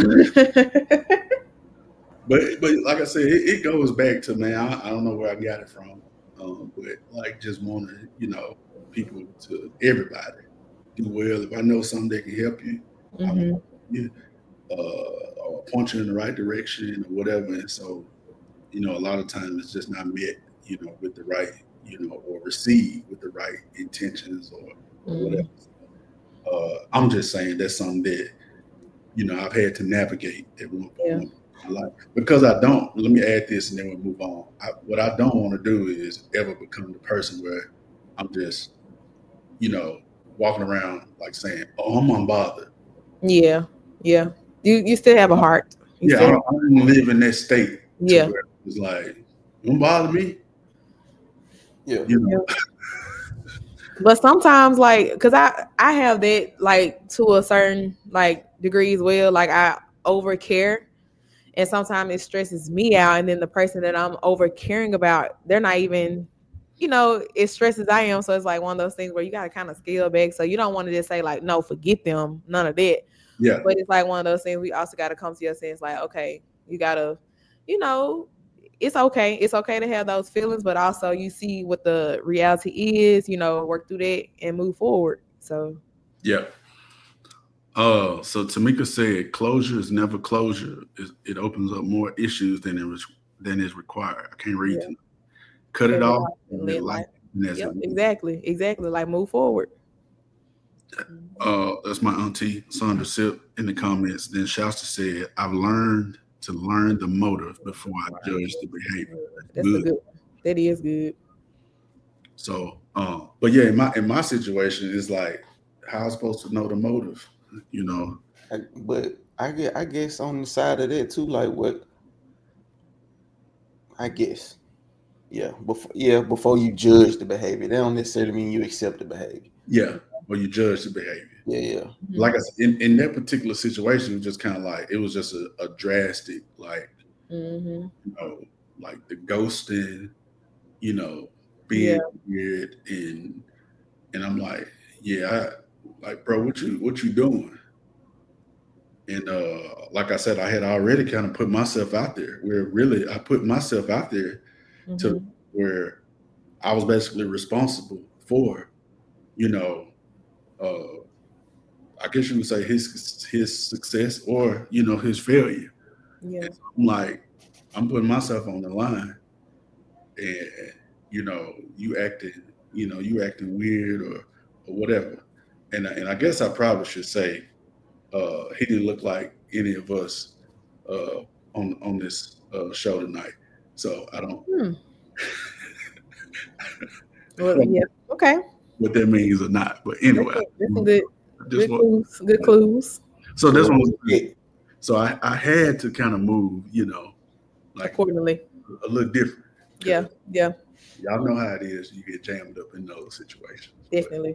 But like I said, it goes back to, man, I don't know where I got it from, but like just wanting, you know, people to, everybody do well. If I know something that can help you, I want you, or point you in the right direction or whatever. And so, you know, a lot of times it's just not met, you know, with the right, you know, or received with the right intentions or whatever. I'm just saying that's something that, you know, I've had to navigate at one point in my life. Because I don't, let me add this and then we'll move on. What I don't want to do is ever become the person where I'm just, you know, walking around like saying, oh, I'm unbothered. Yeah. Yeah. You still have a heart. I don't live in that state. Yeah. Where it's like, you don't bother me. Yeah. You know? But sometimes, like, because I have that, like, to a certain, like, degree as well. Like, I over care. And sometimes it stresses me out. And then the person that I'm over caring about, they're not even, you know, as stressed as I am. So it's like one of those things where you got to kind of scale back. So you don't want to just say, like, no, forget them. None of that. Yeah. But it's like one of those things we also got to come to your sense, like, okay, you got to, you know, it's okay. It's okay to have those feelings, but also you see what the reality is, you know, work through that and move forward. So, yeah. So Tamika said, closure is never closure. It opens up more issues than is required. I can't read it. Cut it off. Yep, exactly. Like move forward. That's my auntie Sandra Sip in the comments. Then Shasta said, I've learned to learn the motive before I judge the behavior. That's good. A good one. That is good. So, but yeah, in my situation, it's like, how I'm supposed to know the motive, you know? But I guess on the side of that too, like what? I guess, before you judge the behavior, that don't necessarily mean you accept the behavior. Yeah, or you judge the behavior. Yeah. Like I said, in that particular situation, it was just kind of like, it was just a drastic, like, you know, like the ghosting, you know, being weird, and I'm like, like, bro, what you doing? And like I said, I had already kind of put myself out there, where really I put myself out there to where I was basically responsible for, you know, I guess you would say his success or, you know, his failure. Yeah. So I'm like, I'm putting myself on the line, and you know, you acting weird or whatever. And I guess I probably should say he didn't look like any of us on this show tonight. So I don't well, yeah, okay. What that means or not. But anyway. Good clues. So that's what so I had to kind of move, you know, like accordingly. A little different. Yeah. Y'all know how it is. You get jammed up in those situations. Definitely.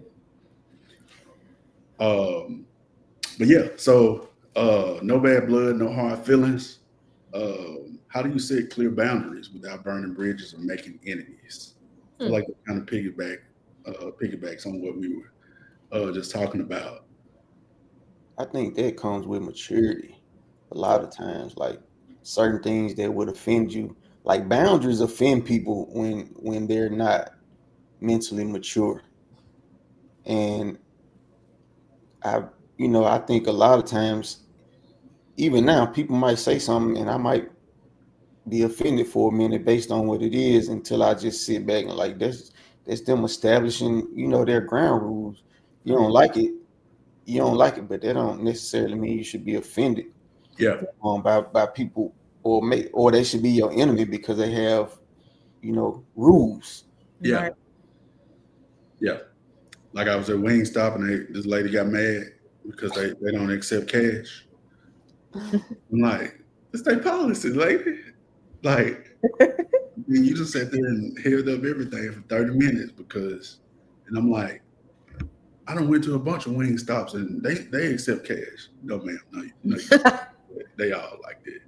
But yeah, so no bad blood, no hard feelings. How do you set clear boundaries without burning bridges or making enemies? I like to kind of piggybacks on what we were just talking about. I think that comes with maturity. A lot of times, like certain things that would offend you, like boundaries offend people when they're not mentally mature. And I think a lot of times, even now, people might say something and I might be offended for a minute based on what it is, until I just sit back and like, that's them establishing, you know, their ground rules. You don't like it, but that don't necessarily mean you should be offended. Yeah. By people, or they should be your enemy because they have rules. Yeah. Right. Yeah. Like I was at Wingstop and this lady got mad because they don't accept cash. I'm like, it's their policy, lady. Like, you just sat there and held up everything for 30 minutes and I'm like, I done went to a bunch of Wingstops and they accept cash. No, ma'am. No, they all like that.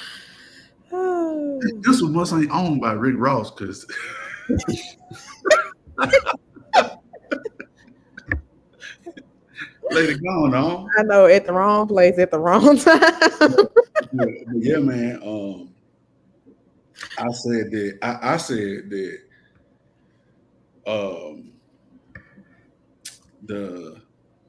Oh. This was once ain't owned by Rick Ross because lady gone on. I know, at the wrong place at the wrong time. Yeah, man. I said that the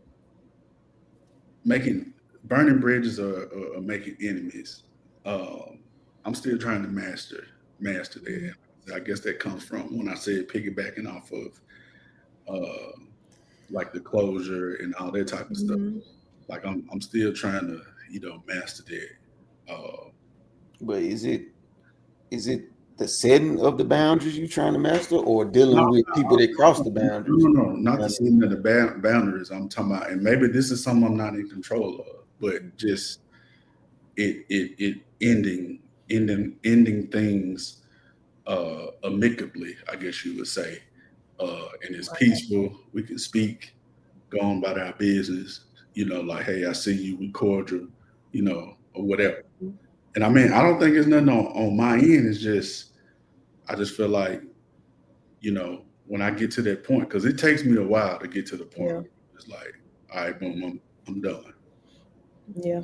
burning bridges are making enemies. I'm still trying to master that. I guess that comes from when I said piggybacking off of like the closure and all that type of stuff. Like I'm still trying to master that. But is it the setting of the boundaries you're trying to master, or dealing with people that cross the boundaries? No, not the setting of the boundaries. I'm talking about, and maybe this is something I'm not in control of, but just it ending things amicably, I guess you would say, and it's peaceful. We can speak, go on about our business. Like, hey, I see you, we cordial, or whatever. And I mean, I don't think it's nothing on my end. It's just, I just feel like, when I get to that point, because it takes me a while to get to the point. Yeah. It's like, all right, boom, I'm done. Yeah.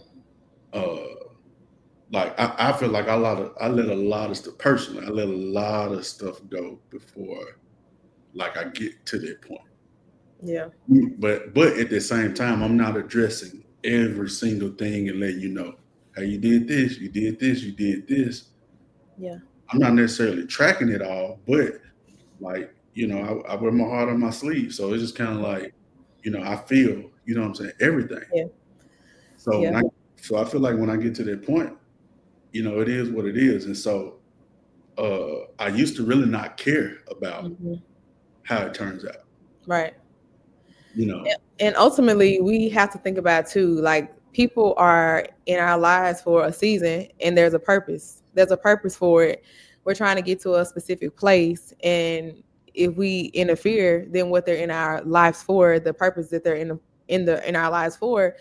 Like I feel like I let a lot of stuff personally. I let a lot of stuff go before, like, I get to that point. Yeah. But at the same time, I'm not addressing every single thing and letting you know, hey, you did this, you did this, you did this. Yeah. I'm not necessarily tracking it all, but like, I wear my heart on my sleeve. So it's just kind of like, I feel, what I'm saying, everything. Yeah. So so I feel like when I get to that point, it is what it is. And so I used to really not care about how it turns out. Right. And ultimately we have to think about too, like, people are in our lives for a season and there's a purpose. There's a purpose for it. We're trying to get to a specific place. And if we interfere, then what they're in our lives for, the purpose that they're in our lives for,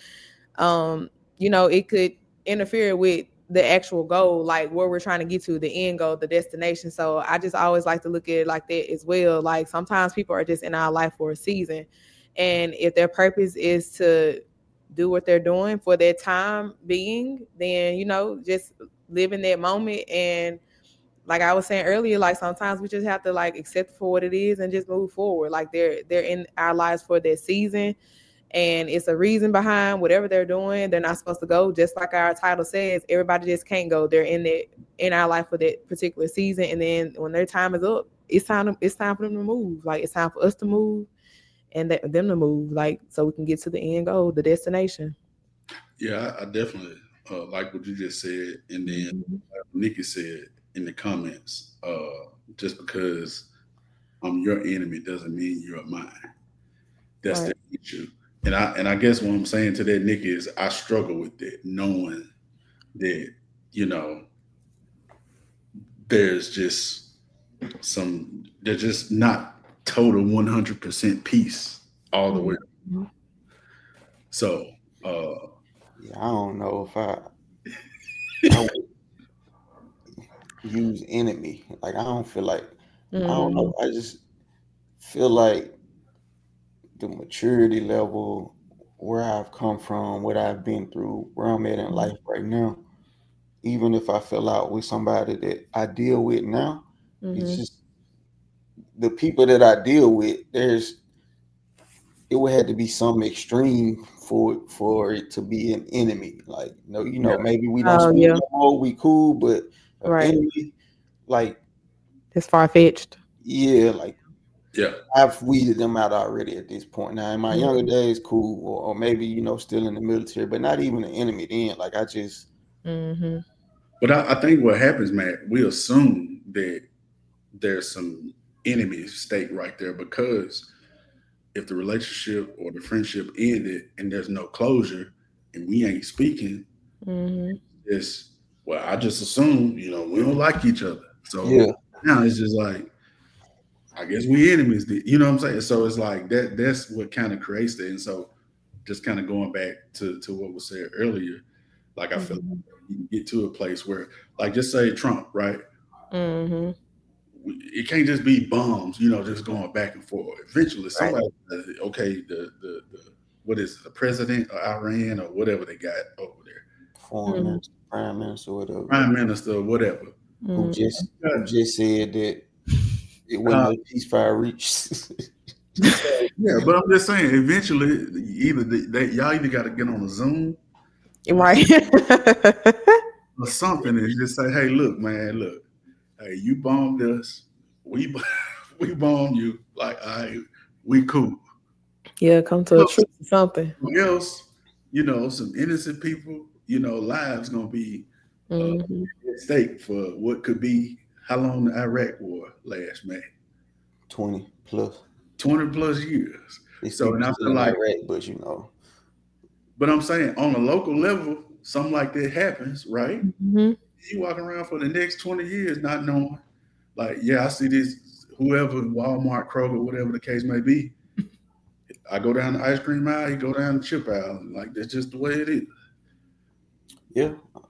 it could interfere with the actual goal, like where we're trying to get to, the end goal, the destination. So I just always like to look at it like that as well. Like, sometimes people are just in our life for a season. And if their purpose is to do what they're doing for their time being, then, just live in that moment. And like I was saying earlier, like, sometimes we just have to, like, accept for what it is and just move forward. Like, they're in our lives for their season, and it's a reason behind whatever they're doing. They're not supposed to go, just like our title says. Everybody just can't go. They're in our life for that particular season, and then when their time is up, it's time for them to move. Like, it's time for us to move and them to move, like, so we can get to the end goal, the destination. Yeah, I definitely like what you just said, and then Nikki said in the comments, just because I'm your enemy doesn't mean you're mine. That's right. The issue. And I guess what I'm saying to that, Nikki, is I struggle with that, knowing that, there's just not total 100% peace all the way. So I don't know if I would use enemy. Like, I don't feel like I don't know. I just feel like the maturity level, where I've come from, what I've been through, where I'm at in life right now, even if I fell out with somebody that I deal with now, it's just the people that I deal with, it would have to be some extreme for it to be an enemy. Like, maybe we don't speak no more, we cool, but enemy, like, it's far-fetched. Yeah, like, I've weeded them out already at this point. Now, in my younger days, cool, or maybe, still in the military, but not even an enemy then. Like, I just... But I think what happens, Matt, we assume that there's some enemy stake right there, because if the relationship or the friendship ended and there's no closure and we ain't speaking, it's, well, I just assume, we don't like each other. So now it's just like, I guess we enemies. You know what I'm saying? So it's like that's what kind of creates that. And so just kind of going back to what was said earlier, like I feel like you can get to a place where, like, just say Trump, right? It can't just be bombs, just going back and forth. Eventually, somebody, okay, the what is it, the president of Iran or whatever they got over there, foreign minister, prime minister, whatever, whatever, who just said that it wasn't a ceasefire reached. Yeah, but I'm just saying, eventually, y'all either got to get on a Zoom, right, or something, and just say, "Hey, look, man, hey, you bombed us, we bombed you, like, we cool." Yeah, come to a truth or something. Else, some innocent people, lives gonna be at stake for what could be. How long the Iraq war last, man? 20 plus years. So, and I feel like Iraq, but I'm saying on a local level, something like that happens, right? You walk around for the next 20 years not knowing, like, yeah, I see this, whoever, Walmart, Kroger, whatever the case may be. I go down the ice cream aisle, you go down the chip aisle, like, that's just the way it is. Yeah.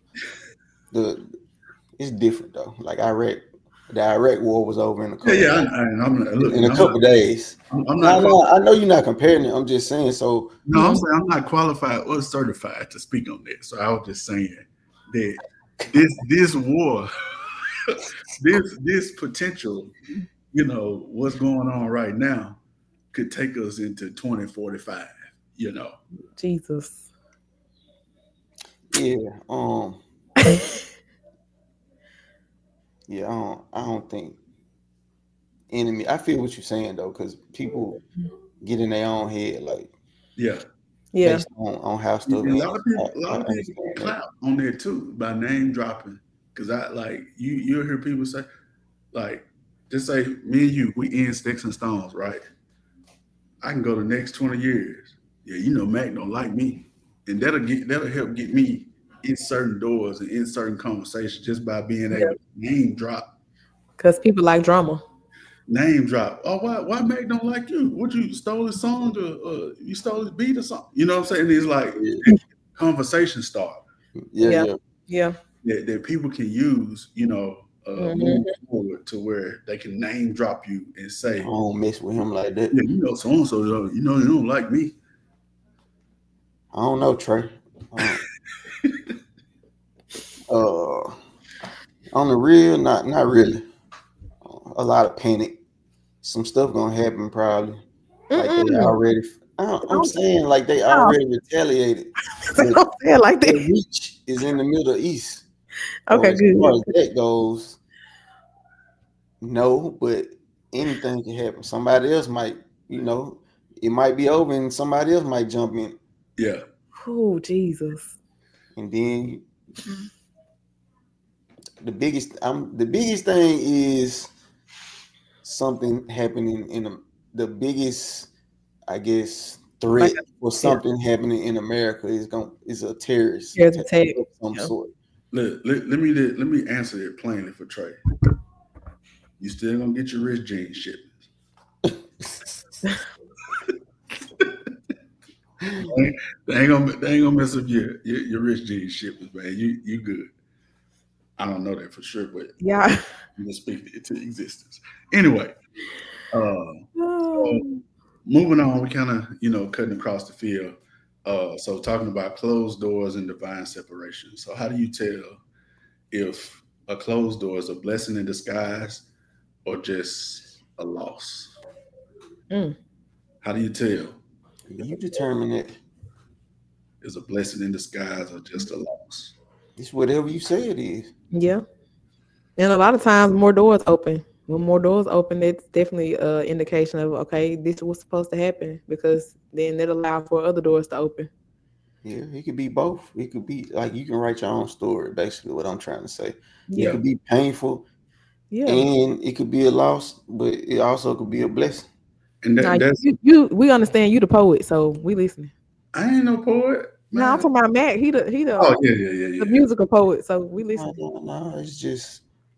It's different though. Like the Iraq war was over in a couple of days. I know you're not comparing it. I'm just saying. So no, I'm saying I'm not qualified or certified to speak on that. So I was just saying that this war, this potential, what's going on right now, could take us into 2045. Jesus. Yeah. Yeah, I don't think enemy. I feel what you're saying though, because people get in their own head, like based on how stuff. A lot of people get clout on there too by name dropping. Because you'll hear people say, like, just say me and you, we in Sticks and Stones, right? I can go the next 20 years. Yeah, Mac don't like me, and that'll help get me in certain doors and in certain conversations just by being able to name drop. Because people like drama. Name drop. Oh, why Mac don't like you? What, you stole his song or you stole his beat or something? You know what I'm saying? It's like conversation start. Yeah. That people can use, moving forward to where they can name drop you and say, I don't mess with him like that. Yeah, so and so, you don't like me. I don't know, Trey. On the real, not really. A lot of panic. Some stuff gonna happen probably. Like they already. I'm saying like they already retaliated. Don't say it like that. The reach is in the Middle East. Okay, good. As far as that goes, no, but anything can happen. Somebody else might, it might be over, and somebody else might jump in. Yeah. Oh, Jesus. And then the biggest thing is something happening in the biggest, I guess, threat for something happening in America is a terrorist attack of some sort. Let me answer it plainly for Trey. You still gonna get your Rich Jeans shipments. They ain't gonna mess up your Rich Jeans shipments, man. You good. I don't know that for sure, but yeah, you can speak it to existence. Anyway, so moving on, we kind of cutting across the field. So talking about closed doors and divine separation. So how do you tell if a closed door is a blessing in disguise or just a loss? How do you tell? You determine it. Is a blessing in disguise or just a loss? It's whatever you say it is. Yeah. And a lot of times more doors open. When more doors open, it's definitely an indication of, okay, this is what's supposed to happen, because then it allows for other doors to open. Yeah, it could be both. It could be like you can write your own story, basically what I'm trying to say. Yeah. It could be painful. Yeah. And it could be a loss, but it also could be a blessing. And Now, that's we understand you the poet, so we listening. I ain't no poet, No, I'm man. talking about Mac. He the Oh yeah. the musical poet, so we No, listening. no, it's just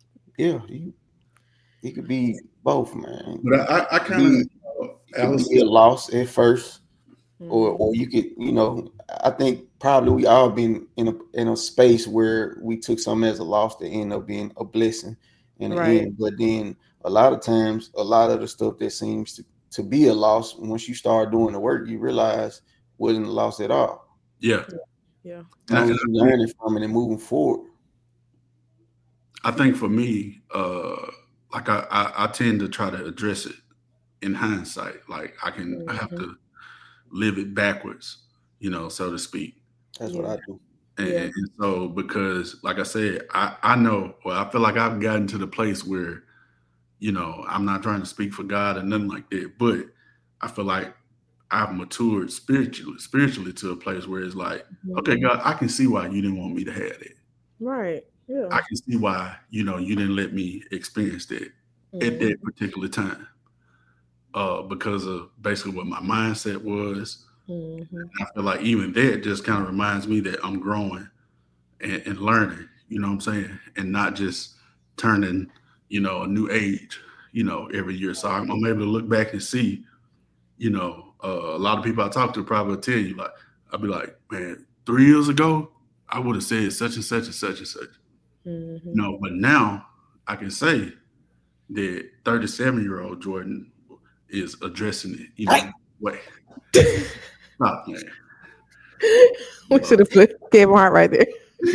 it could be both, man. But I It could kind of be, it could be a loss at first, Mhm. or you could, I think probably we all been in a space where we took something as a loss that ended up being a blessing in the Right. end. But then a lot of times, a lot of the stuff that seems to be a loss, once you start doing the work, you realize wasn't a loss at all. yeah. Yeah. As long as you learning from it and moving forward. I think for me, like I tend to try to address it in hindsight. Like I have Mhm. to live it backwards, so to speak. That's Yeah. what I do. And, Yeah. and so because like I said, I know, well, I feel like I've gotten to the place where, I'm not trying to speak for God or nothing like that, but I feel like I've matured spiritually to a place where it's like, okay, Mhm. God, I can see why you didn't want me to have that. Right. Yeah. I can see why, you didn't let me experience that at that Mhm. particular time. Because of basically what my mindset was. Mhm. I feel like even that just kind of reminds me that I'm growing and learning, you know what I'm saying? And not just turning, a new age, every year. So I'm able to look back and see, a lot of people I talk to probably will tell you, like, I'll be like, man, 3 years ago, I would have said such and such and such and such. Mhm. But now I can say that 37-year-old Jordan is addressing it, way. Stop, man. We should have put Kevin Hart right there.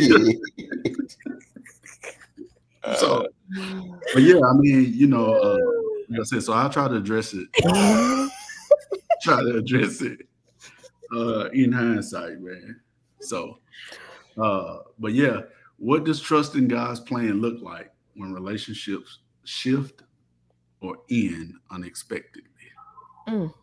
So, but yeah, I mean, like I said, so I try to address it. In hindsight, man. So, but yeah, what does trusting God's plan look like when relationships shift or end unexpectedly? Mm.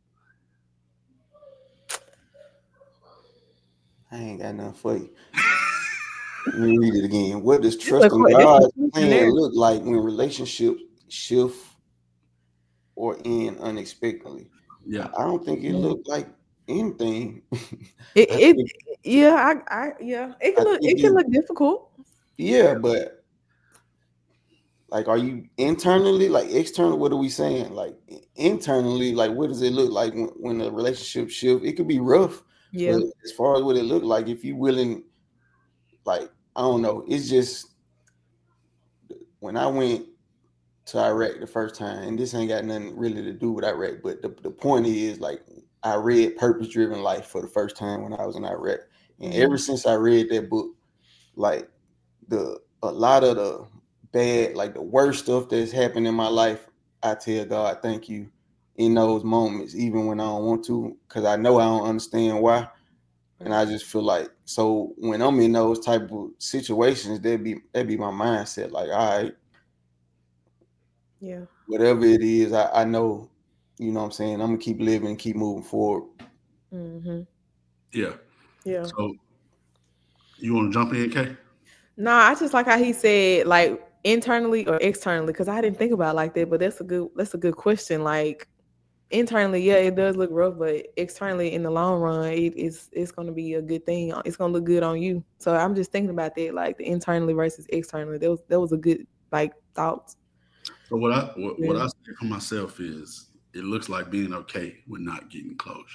I ain't got nothing for you. Let me read it again. What does This trusting a God's question plan there. look like when relationships shift or end unexpectedly? Yeah, I don't think it looked like anything. It, I it think, yeah, yeah. It I can look think difficult. yeah, but like, are you internally, like external? What are we saying? Like internally, like what does it look like when a relationship shift? It could be rough, Yeah. but as far as what it look like, if you willing, like I don't know, it's just when I went to Iraq the first time, and this ain't got nothing really to do with Iraq, but the point is, like, I read Purpose Driven Life for the first time when I was in Iraq, and ever since I read that book, like a lot of the bad, like the worst stuff that's happened in my life, I tell God thank you in those moments, even when I don't want to, because I know I don't understand why. And I just feel like, so when I'm in those type of situations, that'd be my mindset. Like, all right, Yeah. whatever it is, I know, you know what I'm saying, I'm gonna keep living, keep moving forward. Mm-hmm. yeah. Yeah. So you want to jump in, Kay? Nah, I just like how he said, like internally or externally, because I didn't think about it like that. But that's a good question. Like internally, yeah, it does look rough, but externally, in the long run, it's going to be a good thing. It's going to look good on you. So I'm just thinking about that, like the internally versus externally. That was a good like thoughts. So what I say for myself is it looks like being okay with not getting closure.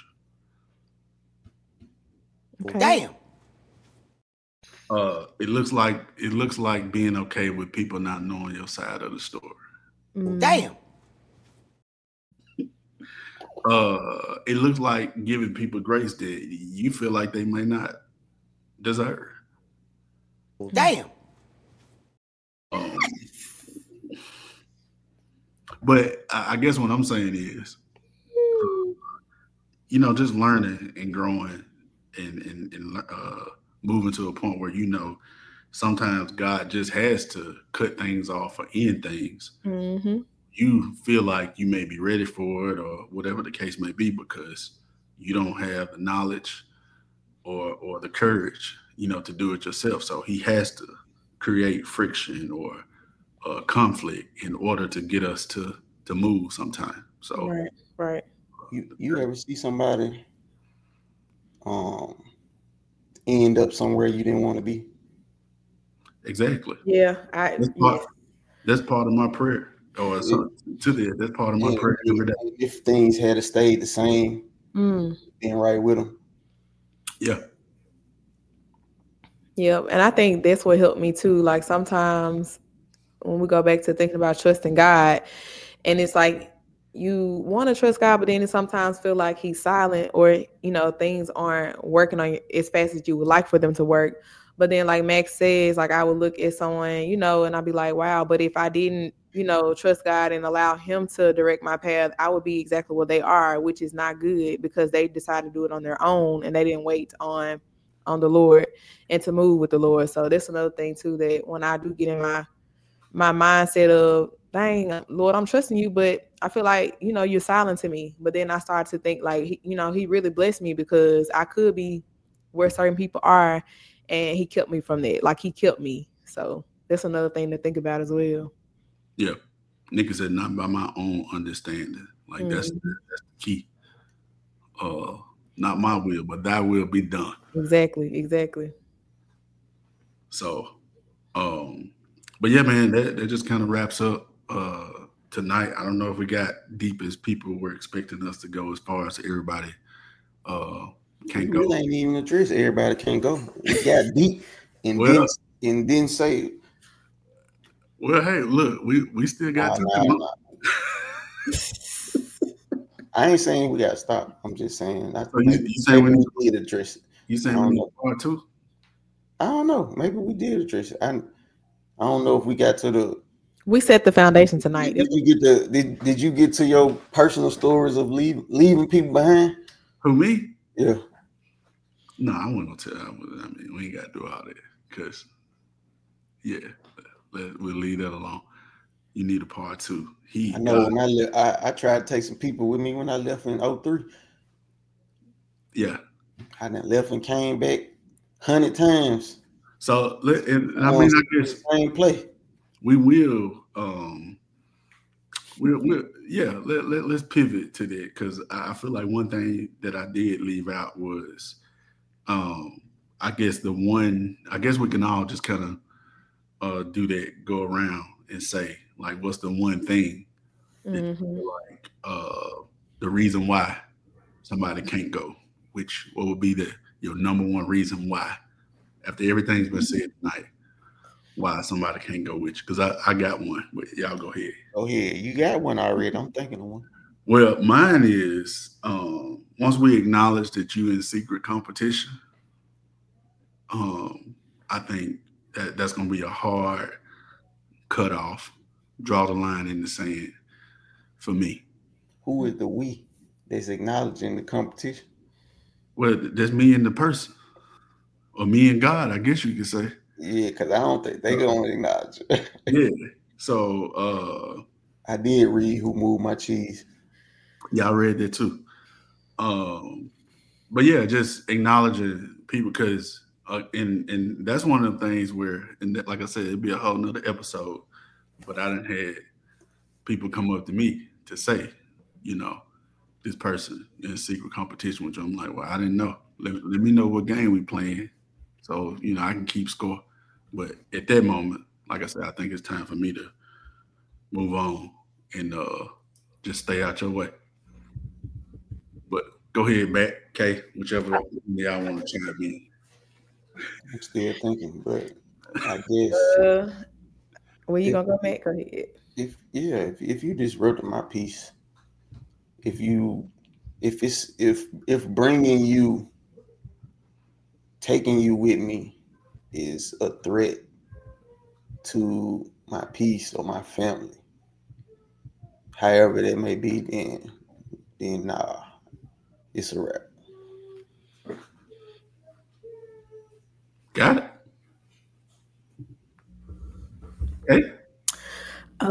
Okay. Damn. It looks like being okay with people not knowing your side of the story. Damn. It looks like giving people grace that you feel like they may not deserve. Damn. But I guess what I'm saying is, just learning and growing and moving to a point where sometimes God just has to cut things off or end things. Mm-hmm. You feel like you may be ready for it or whatever the case may be because you don't have the knowledge or the courage, to do it yourself. So he has to create friction or conflict in order to get us to move sometime. So Right. You ever see somebody end up somewhere you didn't want to be? exactly. Yeah. That's part of my prayer. Or that's part of my prayer every day. If things had stayed the same, being right with them. Yeah. Yep. And I think that's what helped me too. Like sometimes when we go back to thinking about trusting God, and it's like you want to trust God, but then it sometimes feel like he's silent, or, you know, things aren't working on you as fast as you would like for them to work. But then like Max says, like I would look at someone, you know, and I'd be like, wow, but if I didn't, you know, trust God and allow him to direct my path, I would be exactly what they are, which is not good because they decided to do it on their own and they didn't wait on the Lord and to move with the Lord. So that's another thing too, that when I do get in my mindset of, dang, Lord, I'm trusting you, but I feel like, you know, you're silent to me. But then I start to think like, you know, he really blessed me because I could be where certain people are and he kept me from that. Like he kept me. So that's another thing to think about as well. Yeah. Nikki said, not by my own understanding. Like that's the key. Not my will, but thy will be done. Exactly. So, but yeah, man, that just kind of wraps up tonight. I don't know if we got deep as people were expecting us to go as far as everybody can't go. We ain't even address everybody can't go. We got deep and then say. Well, hey, look, we still got to. I ain't saying we got to stop. I'm just saying. You saying we did address it. You saying we need part 2? I don't know. Maybe we did address it. I don't know if we got to the. We set the foundation tonight. Did you get to your personal stories of leaving people behind? Who, me? Yeah. No, I wasn't gonna tell. I mean, we ain't got to do all that because, yeah, we'll leave that alone. You need a part 2. I know when I tried to take some people with me when I left in 2003. Yeah. I done left and came back 100 times. So, I guess same play. We will. Let's pivot to that because I feel like one thing that I did leave out was, I guess we can all just kind of do that, go around and say like, what's the one thing like the reason why somebody can't go? What would be your number one reason why, after everything's been said tonight, why somebody can't go with you? Because I got one, but y'all go ahead. Oh yeah, you got one already. I'm thinking of one. Well, mine is once we acknowledge that you in secret competition, I think that's going to be a hard cutoff, draw the line in the sand for me. Who is the we that's acknowledging the competition? Well, that's me and the person, or me and God, I guess you could say. Yeah, because I don't think they're going to acknowledge it. Yeah. So I did read Who Moved My Cheese. Yeah, I read that too. But yeah, just acknowledging people because and that's one of the things where, and that, like I said, it'd be a whole nother episode. But I done had people come up to me to say, you know, this person in secret competition with you. I'm like, well, I didn't know. Let me know what game we playing, so you know I can keep score. But at that moment, like I said, I think it's time for me to move on and just stay out your way. But go ahead, Matt, Kay, whichever y'all want to chime in. I'm still thinking, but I guess. Where you gonna go, Matt? Go ahead. If you just wrote my piece, if bringing you, taking you with me is a threat to my peace or my family, however that may be, then nah, it's a wrap. Got it. Okay. I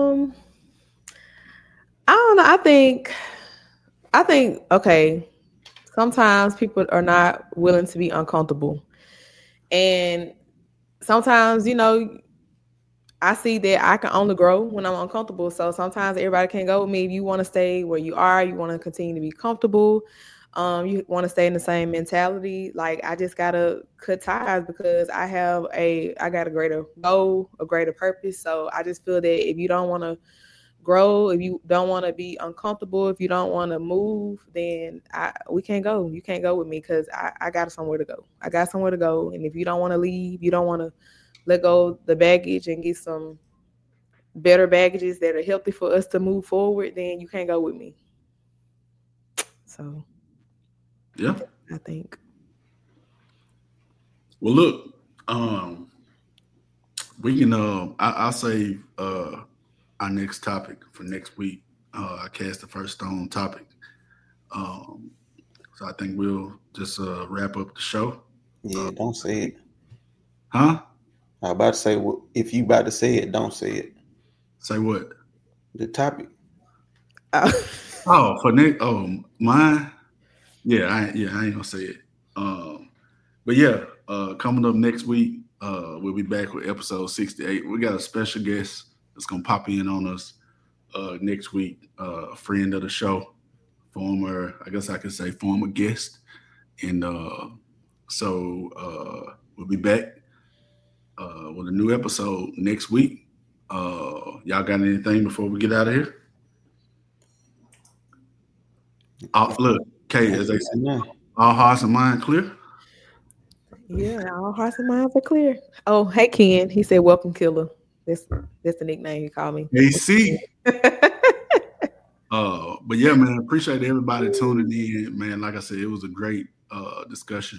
don't know. I think okay. Sometimes people are not willing to be uncomfortable. And sometimes, you know, I see that I can only grow when I'm uncomfortable. So sometimes everybody can't go with me. If you want to stay where you are, you want to continue to be comfortable, you want to stay in the same mentality. Like I just gotta cut ties because I got a greater goal, a greater purpose. So I just feel that if you don't want to grow, if you don't want to be uncomfortable, if you don't want to move, then we can't go. You can't go with me because I got somewhere to go. I got somewhere to go. And if you don't want to leave, you don't want to let go the baggage and get some better baggages that are healthy for us to move forward, then you can't go with me. So, yeah, I think. Well, look, we can. I'll save our next topic for next week. I cast the first stone topic. So I think we'll just wrap up the show. Yeah, don't say it. Huh? I was about to say, if you about to say it, don't say it. Say what? The topic. Oh, for next. Oh, mine. Yeah, I ain't gonna say it. But yeah, coming up next week, we'll be back with episode 68. We got a special guest that's gonna pop in on us next week. A friend of the show, former guest, and so we'll be back with a new episode next week. Y'all got anything before we get out of here? Look, Kay, as they say, all hearts and minds clear. Yeah, all hearts and minds are clear. Oh, hey Ken, he said, "Welcome, Killer." That's the nickname he called me. AC. But yeah, man, appreciate everybody tuning in, man. Like I said, it was a great discussion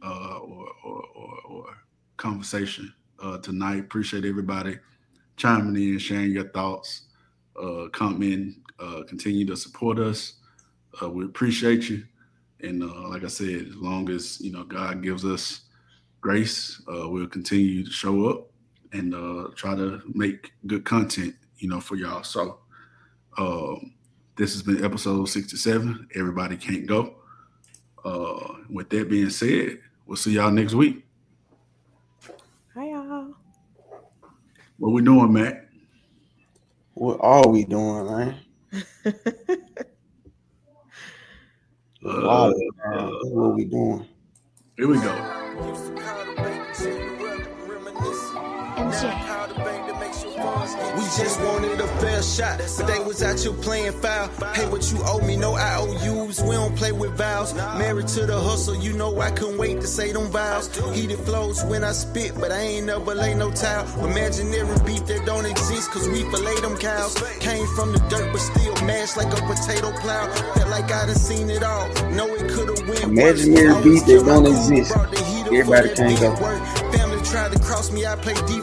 or conversation tonight. Appreciate everybody chiming in, sharing your thoughts, commenting, continue to support us. We appreciate you. And like I said, as long as God gives us grace, we'll continue to show up and try to make good content, for y'all. So this has been episode 67. Everybody can't go. With that being said, we'll see y'all next week. Hi, y'all. What we doing, Matt? What are we doing, man? That's what we doing. Here we go. We just wanted a fair shot, but they was out here playing foul. Hey, what you owe me, no IOUs, we don't play with vows. Married to the hustle, I couldn't wait to say them vows. Heated flows when I spit, but I ain't never lay no towel. Imaginary beef that don't exist, cause we fillet them cows. Came from the dirt, but still mashed like a potato plow. Felt like I done seen it all, know it could've went imaginary beef that don't exist. Everybody can't go. Family tried to cross me, I play deep.